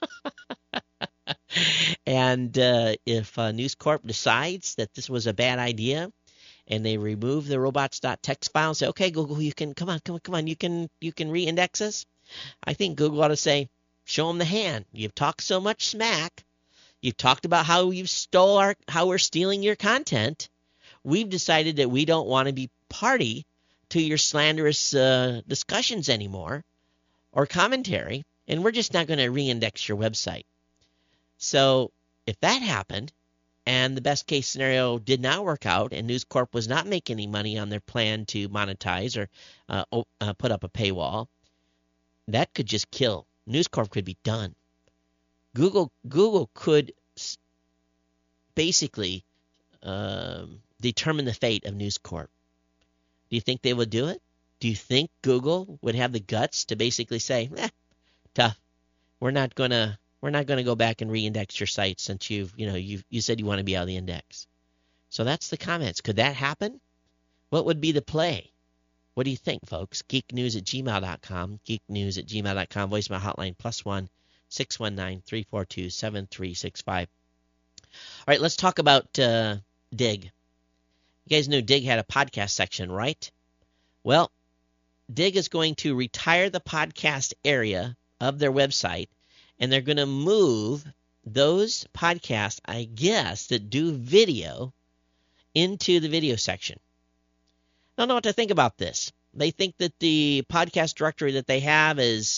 And if News Corp decides that this was a bad idea and they remove the robots.txt file and say, okay, Google, you can, come on, you can re-index us, I think Google ought to say, show them the hand. You've talked so much smack. You've talked about how how we're stealing your content. We've decided that we don't want to be party to your slanderous discussions anymore or commentary, and we're just not going to re-index your website. So if that happened and the best case scenario did not work out and News Corp was not making any money on their plan to monetize or put up a paywall, that could just kill. News Corp could be done. Google could basically determine the fate of News Corp. Do you think they would do it? Do you think Google would have the guts to basically say, tough, we're not gonna go back and re-index your site since you said you want to be out of the index? So that's the comments. Could that happen? What would be the play? What do you think, folks? geeknews@gmail.com, geeknews@gmail.com, voicemail hotline +1 619 342 7365. All right, let's talk about Digg. You guys knew Digg had a podcast section, right? Well, Digg is going to retire the podcast area of their website, and they're going to move those podcasts, I guess, that do video into the video section. I don't know what to think about this. They think that the podcast directory that they have is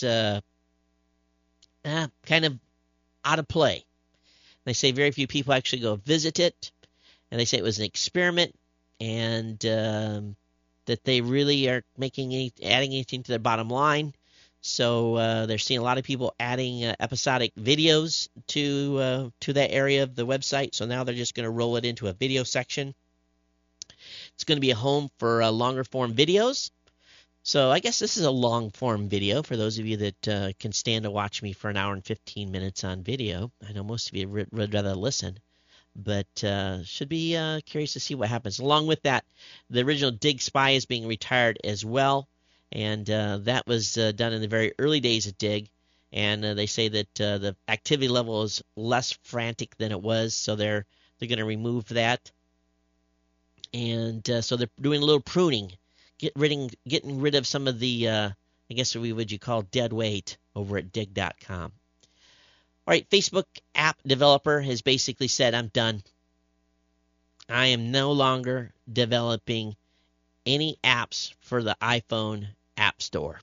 kind of out of play. They say very few people actually go visit it, and they say it was an experiment, and that they really are adding anything to their bottom line. So they're seeing a lot of people adding episodic videos to that area of the website. So now they're just going to roll it into a video section. It's going to be a home for longer form videos. So I guess this is a long form video for those of you that can stand to watch me for an hour and 15 minutes on video. I know most of you would rather listen, but should be curious to see what happens. Along with that, the original Digg Spy is being retired as well, and that was done in the very early days of Digg, and they say that the activity level is less frantic than it was, so they're going to remove that. And so they're doing a little pruning, getting rid of some of the, I guess what you call dead weight over at Digg.com. All right, Facebook app developer has basically said, I'm done. I am no longer developing any apps for the iPhone App Store.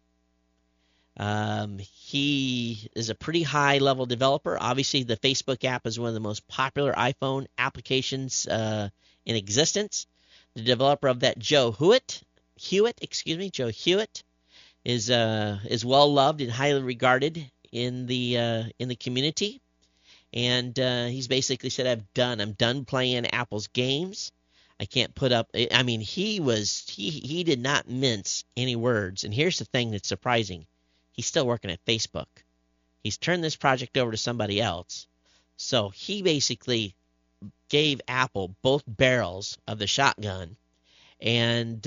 He is a pretty high-level developer. Obviously, the Facebook app is one of the most popular iPhone applications in existence. The developer of that, Joe Hewitt, is well loved and highly regarded in the community, and he's basically said, I'm done playing Apple's games. I can't put up. I mean, he did not mince any words. And here's the thing that's surprising: he's still working at Facebook. He's turned this project over to somebody else, so he basically gave Apple both barrels of the shotgun, and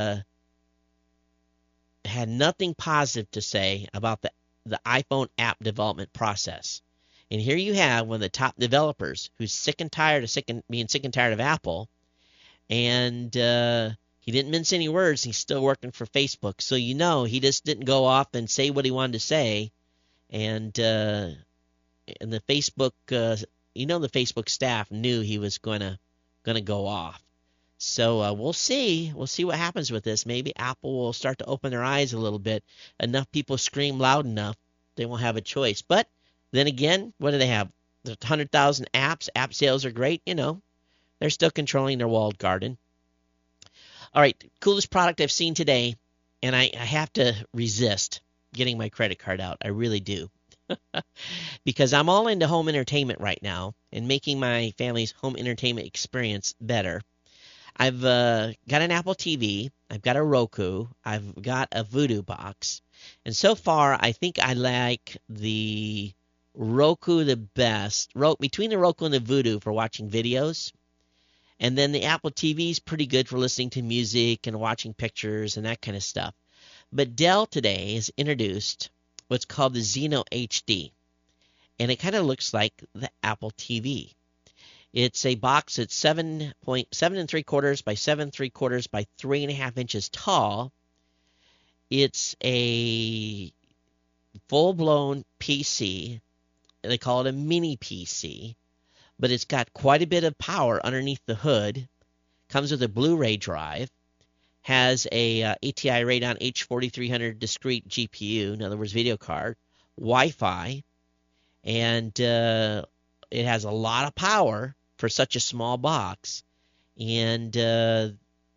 had nothing positive to say about the iPhone app development process. And here you have one of the top developers who's being sick and tired of Apple, and He didn't mince any words. He's still working for Facebook. So he just didn't go off and say what he wanted to say. And the Facebook, the Facebook staff knew he was gonna go off. So we'll see. We'll see what happens with this. Maybe Apple will start to open their eyes a little bit. Enough people scream loud enough, they won't have a choice. But then again, what do they have? There's 100,000 apps. App sales are great. They're still controlling their walled garden. All right, coolest product I've seen today, and I have to resist getting my credit card out. I really do. Because I'm all into home entertainment right now and making my family's home entertainment experience better. I've got an Apple TV. I've got a Roku. I've got a Vudu box. And so far, I think I like the Roku the best. Between the Roku and the Vudu for watching videos. And then the Apple TV is pretty good for listening to music and watching pictures and that kind of stuff. But Dell today has introduced what's called the Xeno HD. And it kind of looks like the Apple TV. It's a box that's 7 3/4 by 7 3/4 by 3.5 inches tall. It's a full-blown PC. They call it a mini PC, but it's got quite a bit of power underneath the hood. Comes with a Blu-ray drive. Has a ATI Radeon H4300 discrete GPU, in other words, video card, Wi-Fi, and it has a lot of power for such a small box. And there's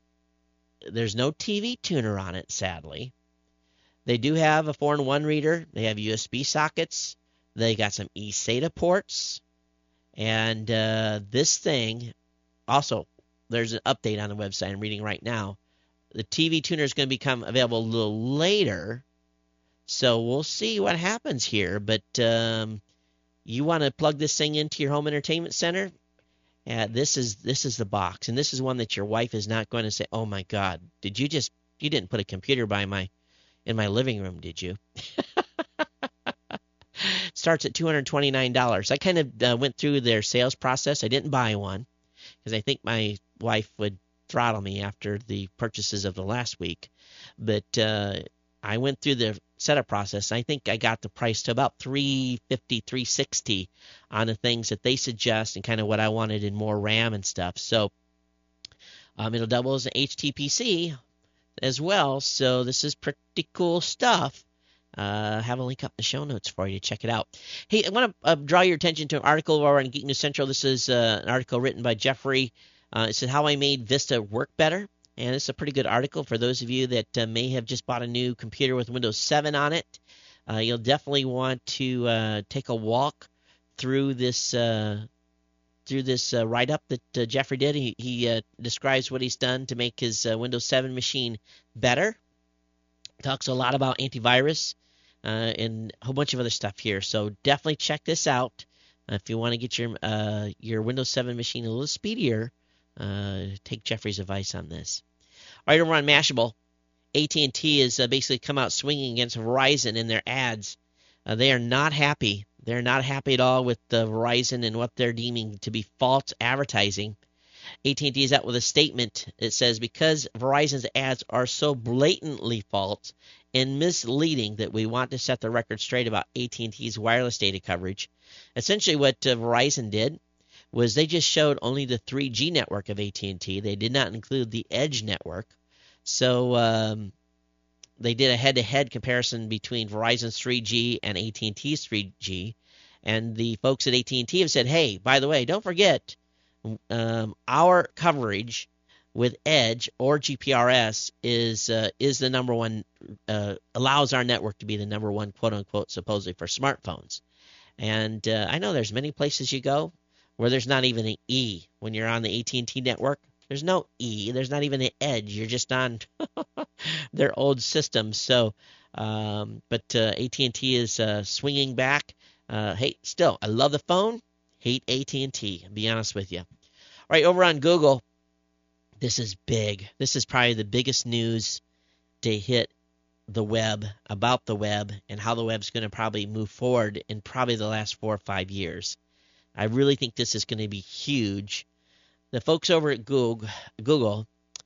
no TV tuner on it, sadly. They do have a 4-in-1 reader. They have USB sockets. They got some eSATA ports. And this thing, also, there's an update on the website I'm reading right now. The TV tuner is going to become available a little later, so we'll see what happens here. But you want to plug this thing into your home entertainment center? This is the box, and this is one that your wife is not going to say, "Oh my God, you didn't put a computer in my living room, did you?" Starts at $229. I kind of went through their sales process. I didn't buy one because I think my wife would throttle me after the purchases of the last week. But I went through the setup process. I think I got the price to about $350, $360 on the things that they suggest and kind of what I wanted in more RAM and stuff. So it'll double as an HTPC as well. So this is pretty cool stuff. Have a link up in the show notes for you to check it out. Hey, I want to draw your attention to an article over on Geek News Central. This is an article written by Jeffrey. It said, How I Made Vista Work Better. And it's a pretty good article for those of you that may have just bought a new computer with Windows 7 on it. You'll definitely want to take a walk through this write-up that Jeffrey did. He describes what he's done to make his Windows 7 machine better. Talks a lot about antivirus and a whole bunch of other stuff here. So definitely check this out if you want to get your Windows 7 machine a little speedier. Take Jeffrey's advice on this. All right, over on Mashable, AT&T has basically come out swinging against Verizon in their ads. They are not happy. They're not happy at all with Verizon and what they're deeming to be false advertising. AT&T is out with a statement. It says, because Verizon's ads are so blatantly false and misleading that we want to set the record straight about AT&T's wireless data coverage. Essentially what Verizon did was they just showed only the 3G network of AT&T. They did not include the Edge network. So they did a head-to-head comparison between Verizon's 3G and AT&T's 3G. And the folks at AT&T have said, hey, by the way, don't forget, our coverage with Edge or GPRS is the number one, allows our network to be the number one, quote-unquote, supposedly for smartphones. And I know there's many places you go where there's not even an E when you're on the AT&T network. There's no E. There's not even an Edge. You're just on their old systems. So, but AT&T is swinging back. Hey, still, I love the phone. Hate AT&T, I'll be honest with you. All right, over on Google, this is big. This is probably the biggest news to hit the web, about the web, and how the web's going to probably move forward in probably the last 4 or 5 years. I really think this is going to be huge. The folks over at Google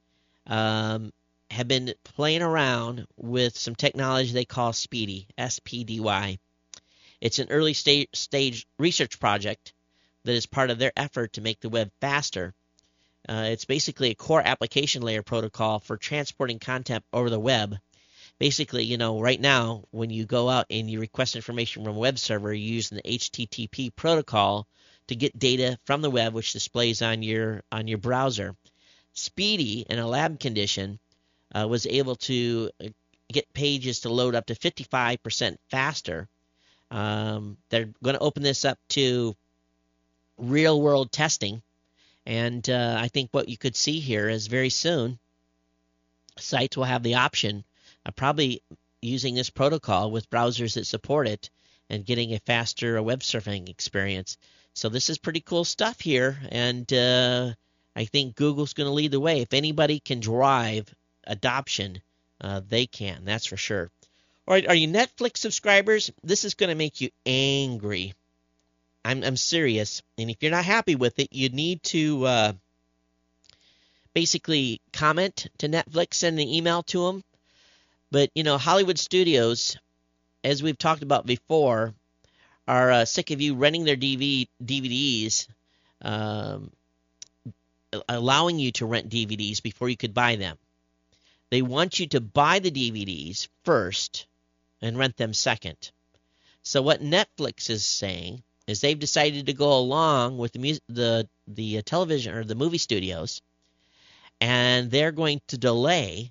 have been playing around with some technology they call SPDY, S-P-D-Y. It's an early stage research project that is part of their effort to make the web faster. It's basically a core application layer protocol for transporting content over the web. Basically, right now, when you go out and you request information from a web server, you use the HTTP protocol to get data from the web, which displays on your browser. SPDY, in a lab condition, was able to get pages to load up to 55% faster. They're going to open this up to real-world testing, and I think what you could see here is very soon sites will have the option of probably using this protocol with browsers that support it and getting a faster web surfing experience. So this is pretty cool stuff here, and I think Google's going to lead the way. If anybody can drive adoption, they can, that's for sure. All right, are you Netflix subscribers? This is going to make you angry. I'm serious. And if you're not happy with it, you need to basically comment to Netflix, send an email to them. But, Hollywood studios, as we've talked about before, are sick of you renting their DVDs, allowing you to rent DVDs before you could buy them. They want you to buy the DVDs first and rent them second. So what Netflix is saying is they've decided to go along with the television or the movie studios, and they're going to delay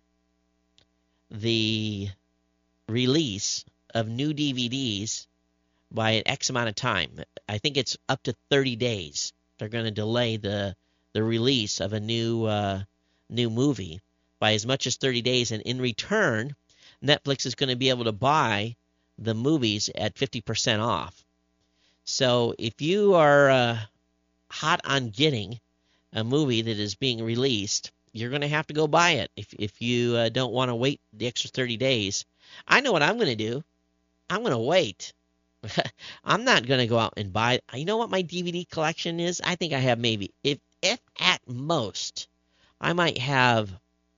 the release of new DVDs by an X amount of time. I think it's up to 30 days. They're going to delay the release of a new movie by as much as 30 days, and in return, Netflix is going to be able to buy the movies at 50% off. So if you are hot on getting a movie that is being released, you're going to have to go buy it if you don't want to wait the extra 30 days. I know what I'm going to do. I'm going to wait. I'm not going to go out and buy. You know what my DVD collection is? I think I have maybe, if at most, I might have.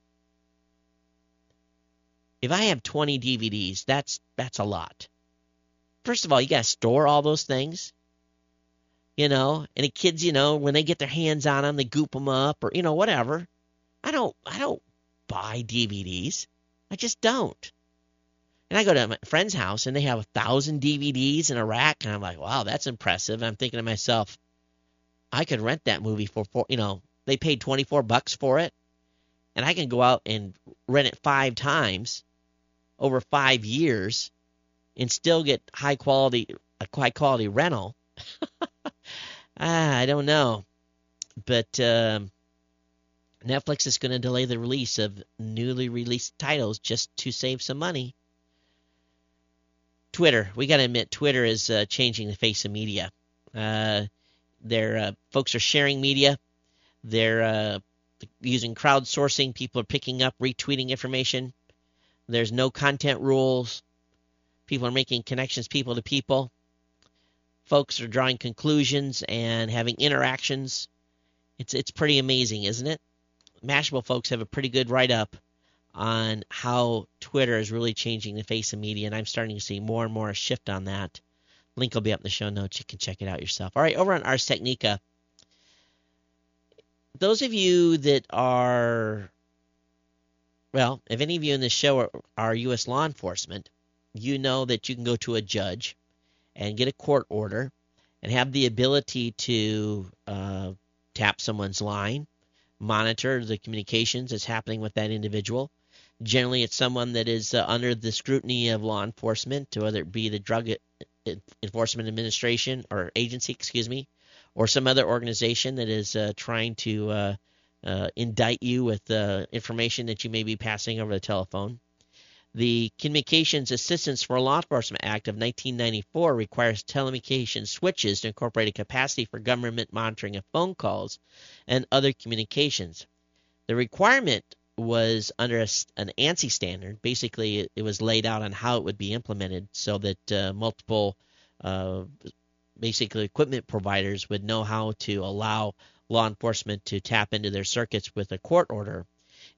If I have 20 DVDs, that's a lot. First of all, you got to store all those things. And the kids, when they get their hands on them, they goop them up or whatever. I don't buy DVDs. I just don't. And I go to my friend's house and they have 1,000 DVDs in a rack, and I'm like, wow, that's impressive. I'm thinking to myself, I could rent that movie for they paid $24 for it, and I can go out and rent it 5 times over 5 years and still get a high quality rental. I don't know, but Netflix is going to delay the release of newly released titles just to save some money. Twitter, we got to admit, Twitter is changing the face of media. Their folks are sharing media. They're using crowdsourcing. People are picking up, retweeting information. There's no content rules. People are making connections people to people. Folks are drawing conclusions and having interactions. It's pretty amazing, isn't it? Mashable folks have a pretty good write-up on how Twitter is really changing the face of media, and I'm starting to see more and more a shift on that. Link will be up in the show notes. You can check it out yourself. All right, over on Ars Technica, those of you that are, well, if any of you in this show are U.S. law enforcement, you know that you can go to a judge and get a court order and have the ability to tap someone's line, monitor the communications that's happening with that individual. Generally, it's someone that is under the scrutiny of law enforcement, whether it be the Drug Enforcement Administration or agency, or some other organization that is trying to indict you with information that you may be passing over the telephone. The Communications Assistance for Law Enforcement Act of 1994 requires telecommunications switches to incorporate a capacity for government monitoring of phone calls and other communications. The requirement was under an ANSI standard. Basically, it was laid out on how it would be implemented so that multiple basically equipment providers would know how to allow law enforcement to tap into their circuits with a court order.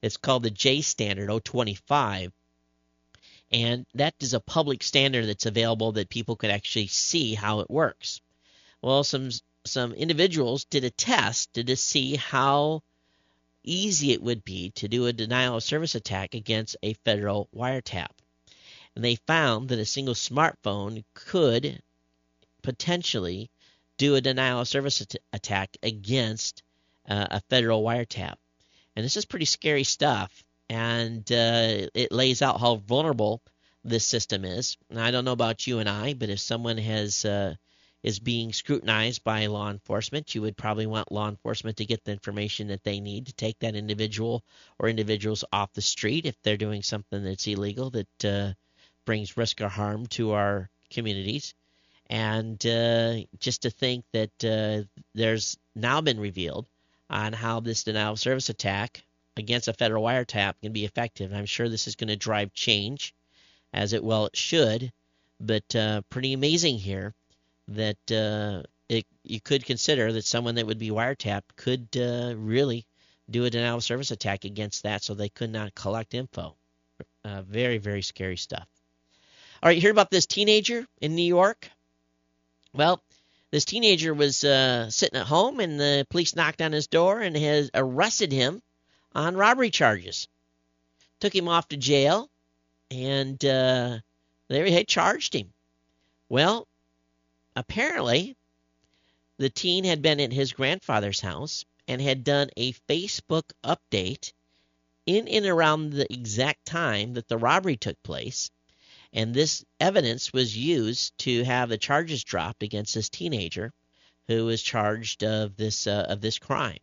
It's called the J Standard 025, and that is a public standard that's available that people could actually see how it works. Well, some individuals did a test to see how easy it would be to do a denial of service attack against a federal wiretap. And they found that a single smartphone could potentially do a denial of service attack against a federal wiretap. And this is pretty scary stuff, and it lays out how vulnerable this system is. And I don't know about you and I, but if someone is being scrutinized by law enforcement, you would probably want law enforcement to get the information that they need to take that individual or individuals off the street if they're doing something that's illegal that brings risk or harm to our communities. And just to think that there's now been revealed on how this denial of service attack against a federal wiretap can be effective. I'm sure this is going to drive change, as it should, but pretty amazing here that you could consider that someone that would be wiretapped could really do a denial of service attack against that, so they could not collect info. Very, very scary stuff. All right, you heard about this teenager in New York? Well, this teenager was sitting at home, and the police knocked on his door and has arrested him on robbery charges. Took him off to jail, and they had charged him. Well, apparently, the teen had been at his grandfather's house and had done a Facebook update in and around the exact time that the robbery took place. And this evidence was used to have the charges dropped against this teenager who was charged of this crime.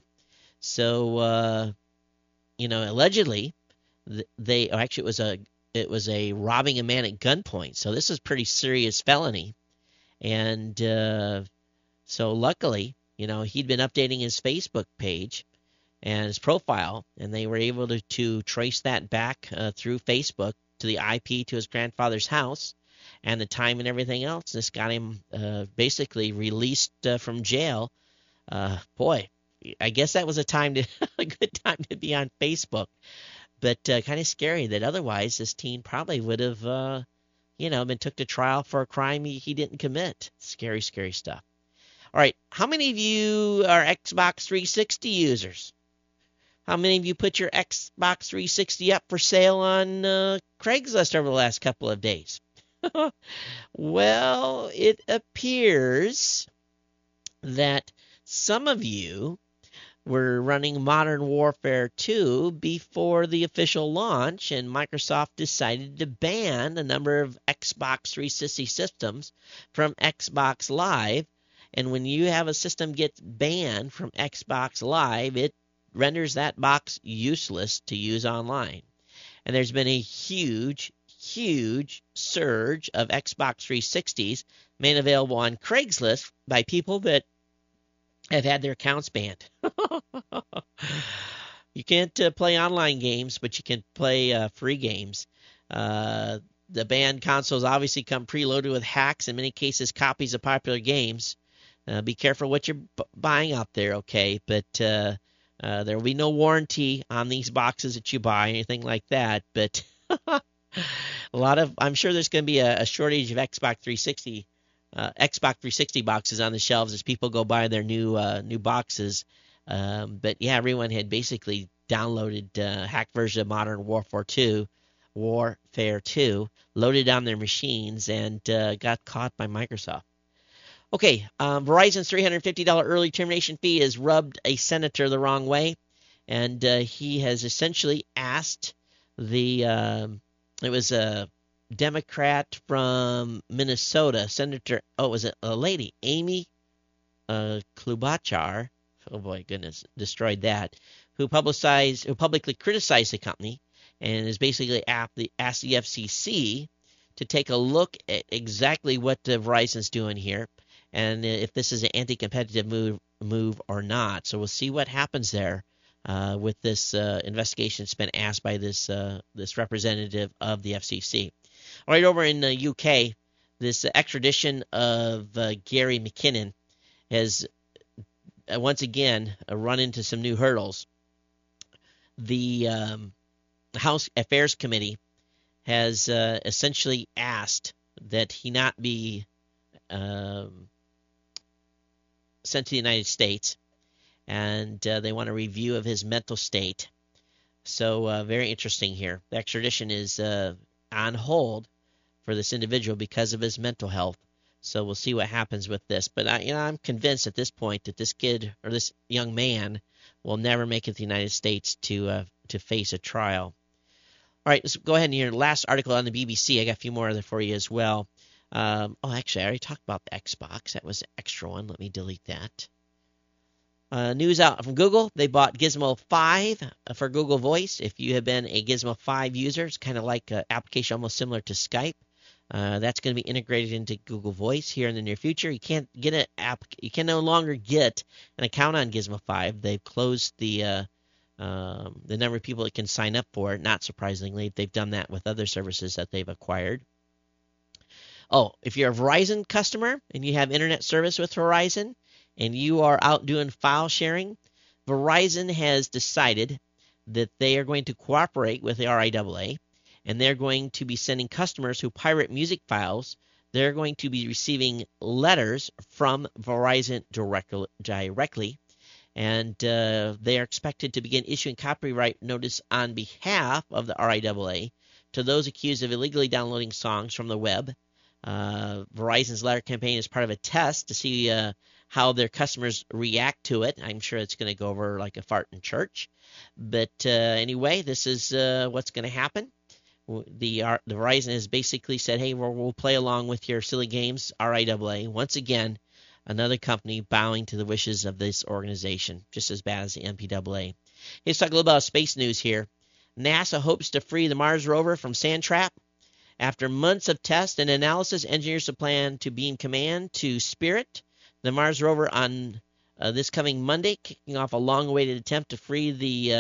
So, allegedly, it was a robbing a man at gunpoint. So this is pretty serious felony. And so luckily, he'd been updating his Facebook page and his profile, and they were able to trace that back through Facebook to the IP to his grandfather's house and the time and everything else. This got him basically released from jail. Boy, I guess that was a good time to be on Facebook, but kind of scary that otherwise this teen probably would have, been took to trial for a crime he didn't commit. Scary, scary stuff. All right, how many of you are Xbox 360 users? How many of you put your Xbox 360 up for sale on Craigslist over the last couple of days? Well, it appears that some of you were running Modern Warfare 2 before the official launch, and Microsoft decided to ban a number of Xbox 360 systems from Xbox Live. And when you have a system get banned from Xbox Live, it renders that box useless to use online. And there's been a huge surge of Xbox 360s made available on Craigslist by people that have had their accounts banned. You can't play online games, but you can play free games. The banned consoles obviously come preloaded with hacks, in many cases copies of popular games. Be careful what you're buying out there, okay? But there will be no warranty on these boxes that you buy, anything like that. But I'm sure there's going to be a shortage of Xbox 360 boxes on the shelves as people go buy their new boxes. But yeah, everyone had basically downloaded hacked version of Modern Warfare 2, loaded on their machines, and got caught by Microsoft. Okay, Verizon's $350 early termination fee has rubbed a senator the wrong way, and he has essentially asked it was a Democrat from Minnesota, was it a lady, Amy Klobuchar, oh boy, goodness, destroyed that, who publicly criticized the company and is basically asked the FCC to take a look at exactly what Verizon's doing here, and if this is an anti-competitive move or not. So we'll see what happens there with this investigation that's been asked by this representative of the FCC. All right, over in the UK, this extradition of Gary McKinnon has once again run into some new hurdles. the House Affairs Committee has essentially asked that he not be sent to the United States, and they want a review of his mental state. So very interesting here. The extradition is on hold for this individual because of his mental health. So we'll see what happens with this. But I'm convinced at this point that this kid or this young man will never make it to the United States to face a trial. All right, let's go ahead and hear the last article on the BBC. I got a few more for you as well. Actually, I already talked about the Xbox. That was an extra one. Let me delete that. News out from Google. They bought Gizmo 5 for Google Voice. If you have been a Gizmo 5 user, it's kind of like an application almost similar to Skype. That's going to be integrated into Google Voice here in the near future. You can't get an app. You can no longer get an account on Gizmo 5. They've closed the number of people that can sign up for it. Not surprisingly, they've done that with other services that they've acquired. Oh, if you're a Verizon customer and you have internet service with Verizon and you are out doing file sharing, Verizon has decided that they are going to cooperate with the RIAA, and they're going to be sending customers who pirate music files, they're going to be receiving letters from Verizon directly, and they are expected to begin issuing copyright notice on behalf of the RIAA to those accused of illegally downloading songs from the web. Verizon's letter campaign is part of a test to see how their customers react to it. I'm sure it's going to go over like a fart in church. But anyway, this is what's going to happen. The Verizon has basically said, hey, we'll play along with your silly games, RIAA. Once again, another company bowing to the wishes of this organization, just as bad as the MPAA. Let's talk a little about space news here. NASA hopes to free the Mars rover from sand trap. After months of tests and analysis, engineers plan to beam command to Spirit, the Mars rover, on this coming Monday, kicking off a long-awaited attempt to free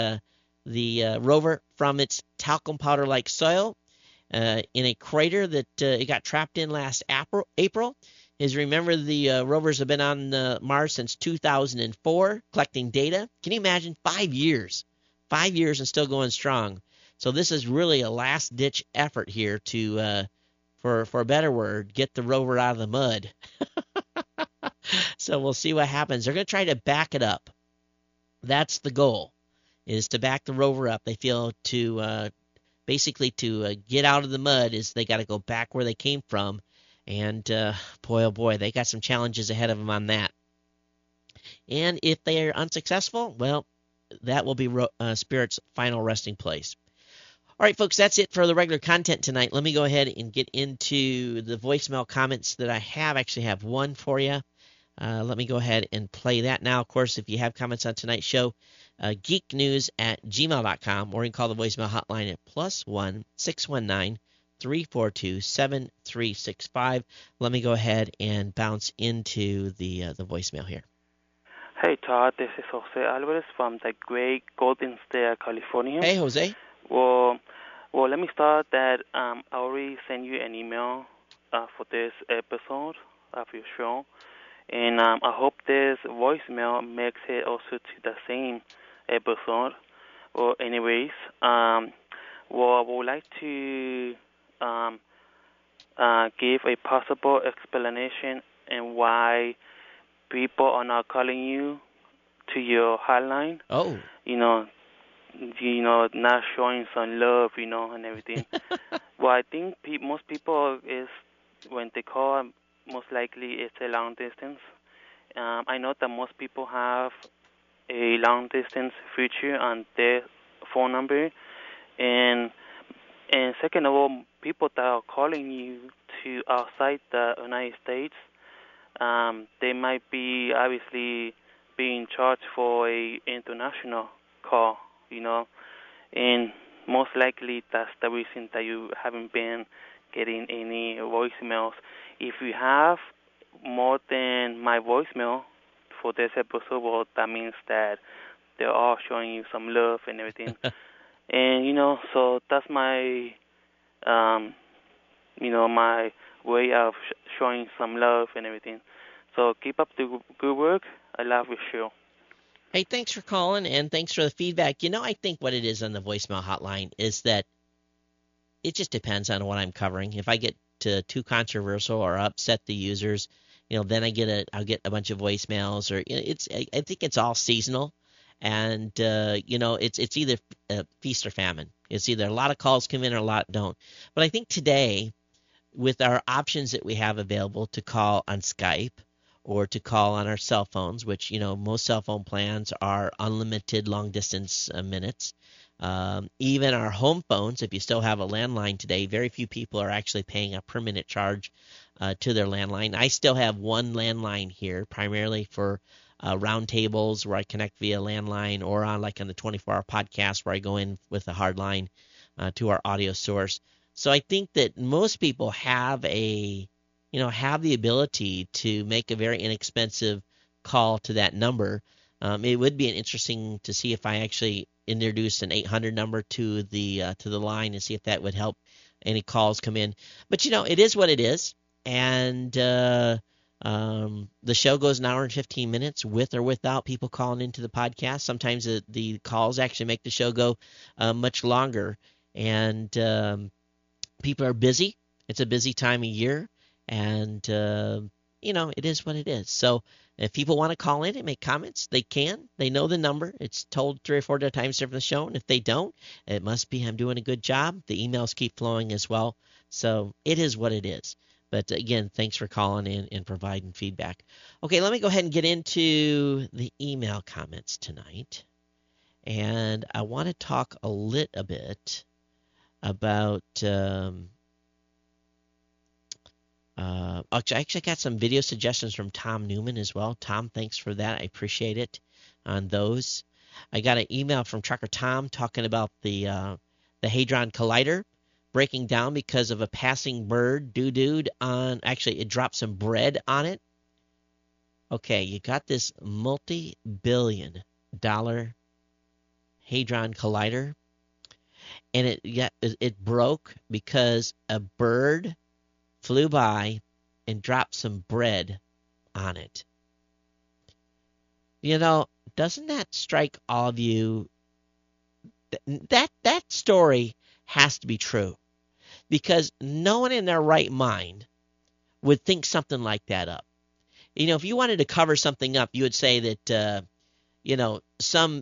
the rover from its talcum powder-like soil in a crater that it got trapped in last April. As you remember, the rovers have been on Mars since 2004, collecting data. Can you imagine? 5 years. 5 years and still going strong. So this is really a last-ditch effort here to, for a better word, get the rover out of the mud. So we'll see what happens. They're going to try to back it up. That's the goal, is to back the rover up. They feel to basically to get out of the mud is they got to go back where they came from. And boy, oh boy, they got some challenges ahead of them on that. And if they are unsuccessful, well, that will be Spirit's final resting place. All right, folks, that's it for the regular content tonight. Let me go ahead and get into the voicemail comments that I have. I actually have one for you. Let me go ahead and play that now. Of course, if you have comments on tonight's show, geeknews@gmail.com, or you can call the voicemail hotline at +1 619 342 7365. Let me go ahead and bounce into the voicemail here. Hey, Todd, this is Jose Alvarez from the great Golden State, California. Hey, Jose. Well, let me start that I already sent you an email for this episode of your show, and I hope this voicemail makes it also to the same episode. Well, anyways, I would like to give a possible explanation and why people are not calling you to your hotline. Oh. Not showing some love, and everything. Well, I think most people is when they call, most likely it's a long distance. I know that most people have a long distance feature on their phone number, and second of all, people that are calling you to outside the United States, they might be obviously being charged for a international call, and most likely that's the reason that you haven't been getting any voicemails. If you have more than my voicemail for this episode, well, that means that they're all showing you some love and everything. And, so that's my, my way of showing some love and everything. So keep up the good work. I love your show. Hey, thanks for calling and thanks for the feedback. I think what it is on the voicemail hotline is that it just depends on what I'm covering. If I get too controversial or upset the users, then I'll get a bunch of voicemails, or I think it's all seasonal, and it's either feast or famine. It's either a lot of calls come in or a lot don't. But I think today, with our options that we have available to call on Skype or to call on our cell phones, which most cell phone plans are unlimited long distance minutes. Even our home phones, if you still have a landline today, very few people are actually paying a per minute charge to their landline. I still have one landline here, primarily for roundtables where I connect via landline, or on the 24-hour podcast where I go in with a hard line to our audio source. So I think that most people have the ability to make a very inexpensive call to that number. It would be interesting to see if I actually introduce an 800 number to the line and see if that would help any calls come in. But it is what it is, and the show goes an hour and 15 minutes with or without people calling into the podcast. Sometimes the calls actually make the show go much longer, and people are busy. It's a busy time of year, and it is what it is. So if people want to call in and make comments, they can. They know the number. It's told 3 or 4 times during the show, and if they don't, it must be I'm doing a good job. The emails keep flowing as well. So it is what it is. But again, thanks for calling in and providing feedback. Okay, let me go ahead and get into the email comments tonight. And I want to talk a little bit about I actually got some video suggestions from Tom Newman as well. Tom, thanks for that. I appreciate it on those. I got an email from Trucker Tom talking about the Hadron Collider breaking down because of a passing bird doo-dooed on. Actually, it dropped some bread on it. Okay, you got this multi-billion-dollar Hadron Collider, and it broke because a bird flew by and dropped some bread on it. Doesn't that strike all of you? That story has to be true, because no one in their right mind would think something like that up. If you wanted to cover something up, you would say that some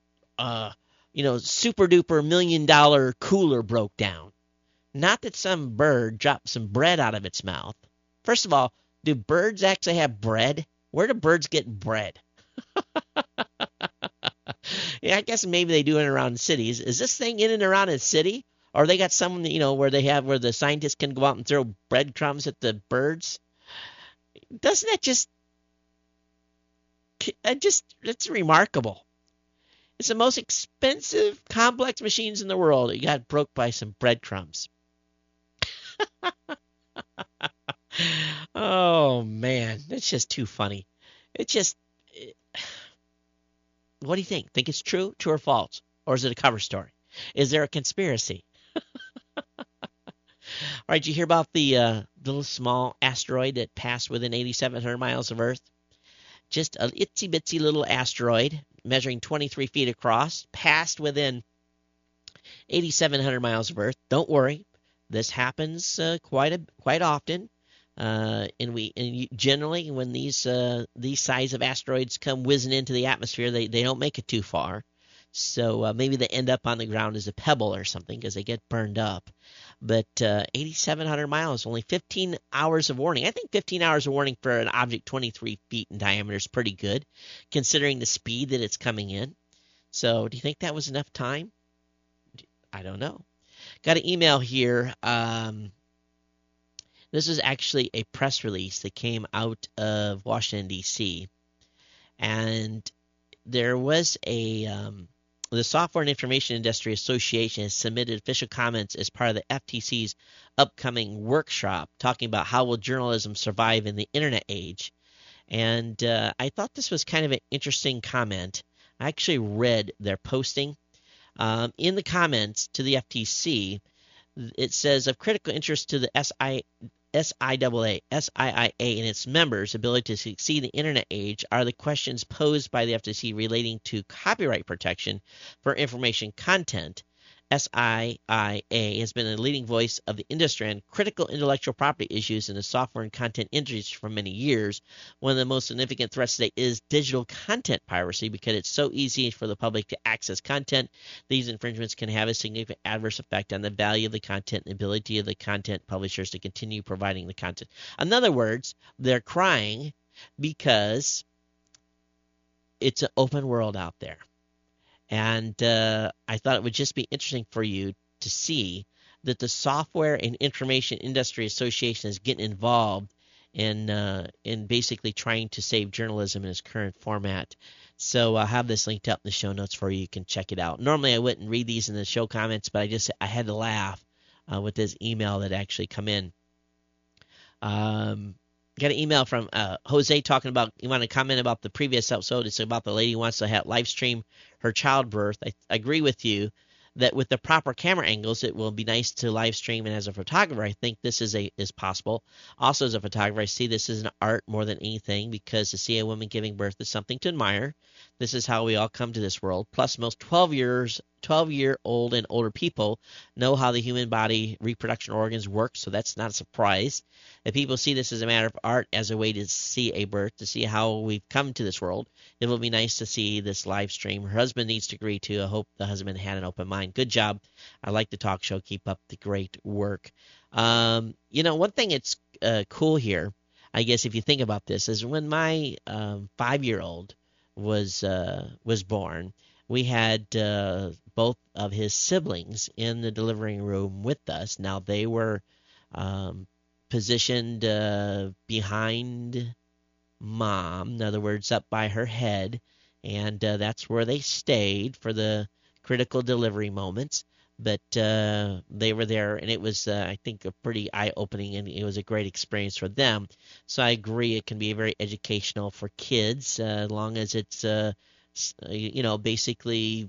super duper $1 million cooler broke down. Not that some bird dropped some bread out of its mouth. First of all, do birds actually have bread? Where do birds get bread? Yeah, I guess maybe they do it around cities. Is this thing in and around a city? Or they got some, where the scientists can go out and throw breadcrumbs at the birds? Doesn't that it's remarkable. It's the most expensive, complex machines in the world. You got broke by some breadcrumbs. Oh, man. It's just too funny. What do you think? Think it's true or false? Or is it a cover story? Is there a conspiracy? All right, did you hear about the little small asteroid that passed within 8,700 miles of Earth? Just a itsy-bitsy little asteroid measuring 23 feet across, passed within 8,700 miles of Earth. Don't worry. This happens quite often, and generally when these size of asteroids come whizzing into the atmosphere, they don't make it too far. So maybe they end up on the ground as a pebble or something because they get burned up. But 8,700 miles, only 15 hours of warning. I think 15 hours of warning for an object 23 feet in diameter is pretty good, considering the speed that it's coming in. So do you think that was enough time? I don't know. Got an email here. This is actually a press release that came out of Washington, D.C. And there was the Software and Information Industry Association has submitted official comments as part of the FTC's upcoming workshop talking about how will journalism survive in the internet age. And I thought this was kind of an interesting comment. I actually read their posting. In the comments to the FTC, it says of critical interest to the SIAA and its members' ability to succeed in the Internet age are the questions posed by the FTC relating to copyright protection for information content. SIAA has been a leading voice of the industry on critical intellectual property issues in the software and content industries for many years. One of the most significant threats today is digital content piracy because it's so easy for the public to access content. These infringements can have a significant adverse effect on the value of the content and ability of the content publishers to continue providing the content. In other words, they're crying because it's an open world out there. And I thought it would just be interesting for you to see that the Software and Information Industry Association is getting involved in basically trying to save journalism in its current format. So I'll have this linked up in the show notes for you. You can check it out. Normally I wouldn't read these in the show comments, but I had to laugh with this email that actually come in. Got an email from Jose talking about, you want to comment about the previous episode. It's about the lady who wants to live stream her childbirth. I agree with you that with the proper camera angles, it will be nice to live stream. And as a photographer, I think this is possible. Also, as a photographer, I see this as an art more than anything because to see a woman giving birth is something to admire. This is how we all come to this world. Plus, most 12-year-old and older people know how the human body reproduction organs work, so that's not a surprise. If people see this as a matter of art, as a way to see a birth, to see how we've come to this world, it will be nice to see this live stream. Her husband needs to agree to. I hope the husband had an open mind. Good job. I like the talk show. Keep up the great work. One thing that's cool here, I guess if you think about this, is when my 5-year-old was born, we had both of his siblings in the delivering room with us. Now they were positioned behind Mom, in other words, up by her head, and that's where they stayed for the critical delivery moments. But they were there, and it was, I think, a pretty eye-opening, and it was a great experience for them. So I agree it can be very educational for kids, as long as it's, basically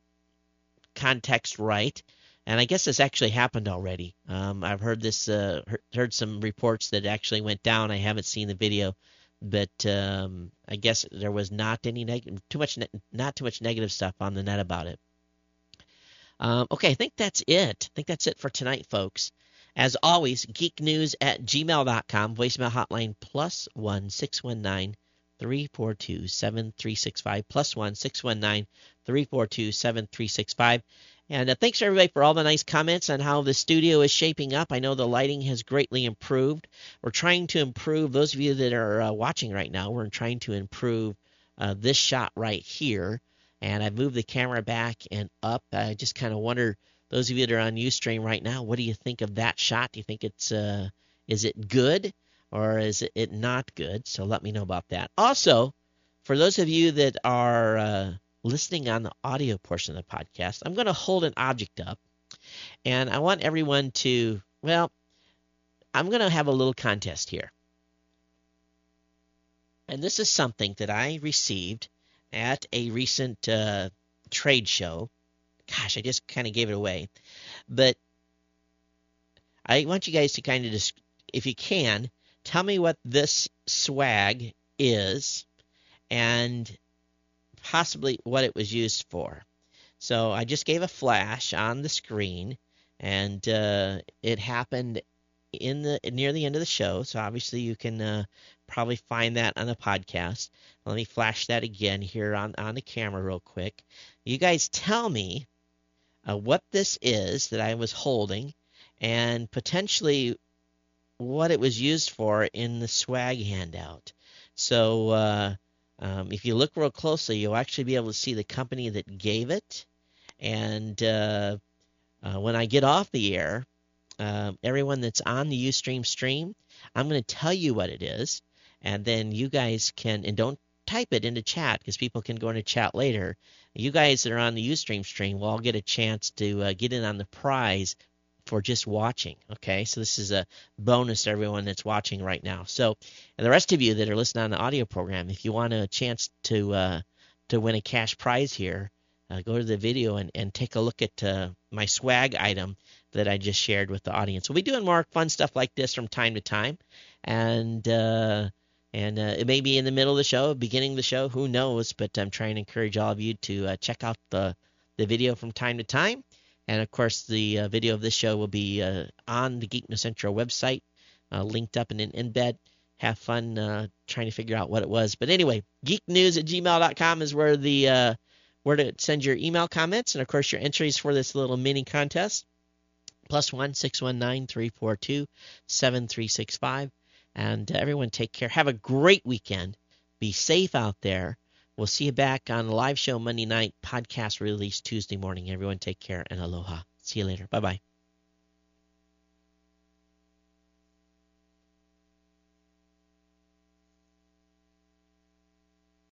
context right. And I guess this actually happened already. I've heard heard some reports that it actually went down. I haven't seen the video, but I guess there was not too much negative stuff on the net about it. Okay, I think that's it. I think that's it for tonight, folks. As always, geeknews@gmail.com, voicemail hotline +1 619 342 7365, +1 619 342 7365. And thanks, everybody, for all the nice comments on how the studio is shaping up. I know the lighting has greatly improved. We're trying to improve, those of you that are watching right now, we're trying to improve this shot right here. And I've moved the camera back and up. I just kind of wonder, those of you that are on Ustream right now, what do you think of that shot? Do you think it's is it good or is it not good? So let me know about that. Also, for those of you that are listening on the audio portion of the podcast, I'm going to hold an object up, and I want everyone to, I'm going to have a little contest here. And this is something that I received at a recent trade show. Gosh, I just kind of gave it away. But I want you guys to kind of just, if you can, tell me what this swag is and possibly what it was used for. So I just gave a flash on the screen, and it happened near the end of the show. So obviously you can probably find that on the podcast. Let me flash that again here on the camera real quick. You guys tell me what this is that I was holding and potentially what it was used for in the swag handout. So if you look real closely, you'll actually be able to see the company that gave it. And when I get off the air, everyone that's on the Ustream stream, I'm going to tell you what it is. And then you guys can, and don't type it into chat because people can go into chat later. You guys that are on the Ustream stream will all get a chance to get in on the prize for just watching. Okay, so this is a bonus to everyone that's watching right now. So, and the rest of you that are listening on the audio program, if you want a chance to win a cash prize here, go to the video and take a look at my swag item that I just shared with the audience. We'll be doing more fun stuff like this from time to time, and it may be in the middle of the show, beginning of the show, who knows, but I'm trying to encourage all of you to check out the video from time to time. And, of course, the video of this show will be on the Geek News Central website, linked up in an embed. Have fun trying to figure out what it was. But anyway, geeknews@gmail.com is where to send your email comments, and, of course, your entries for this little mini contest. +1 619 342 7365. And everyone take care. Have a great weekend. Be safe out there. We'll see you back on the live show Monday night, podcast release Tuesday morning. Everyone take care and aloha. See you later. Bye-bye.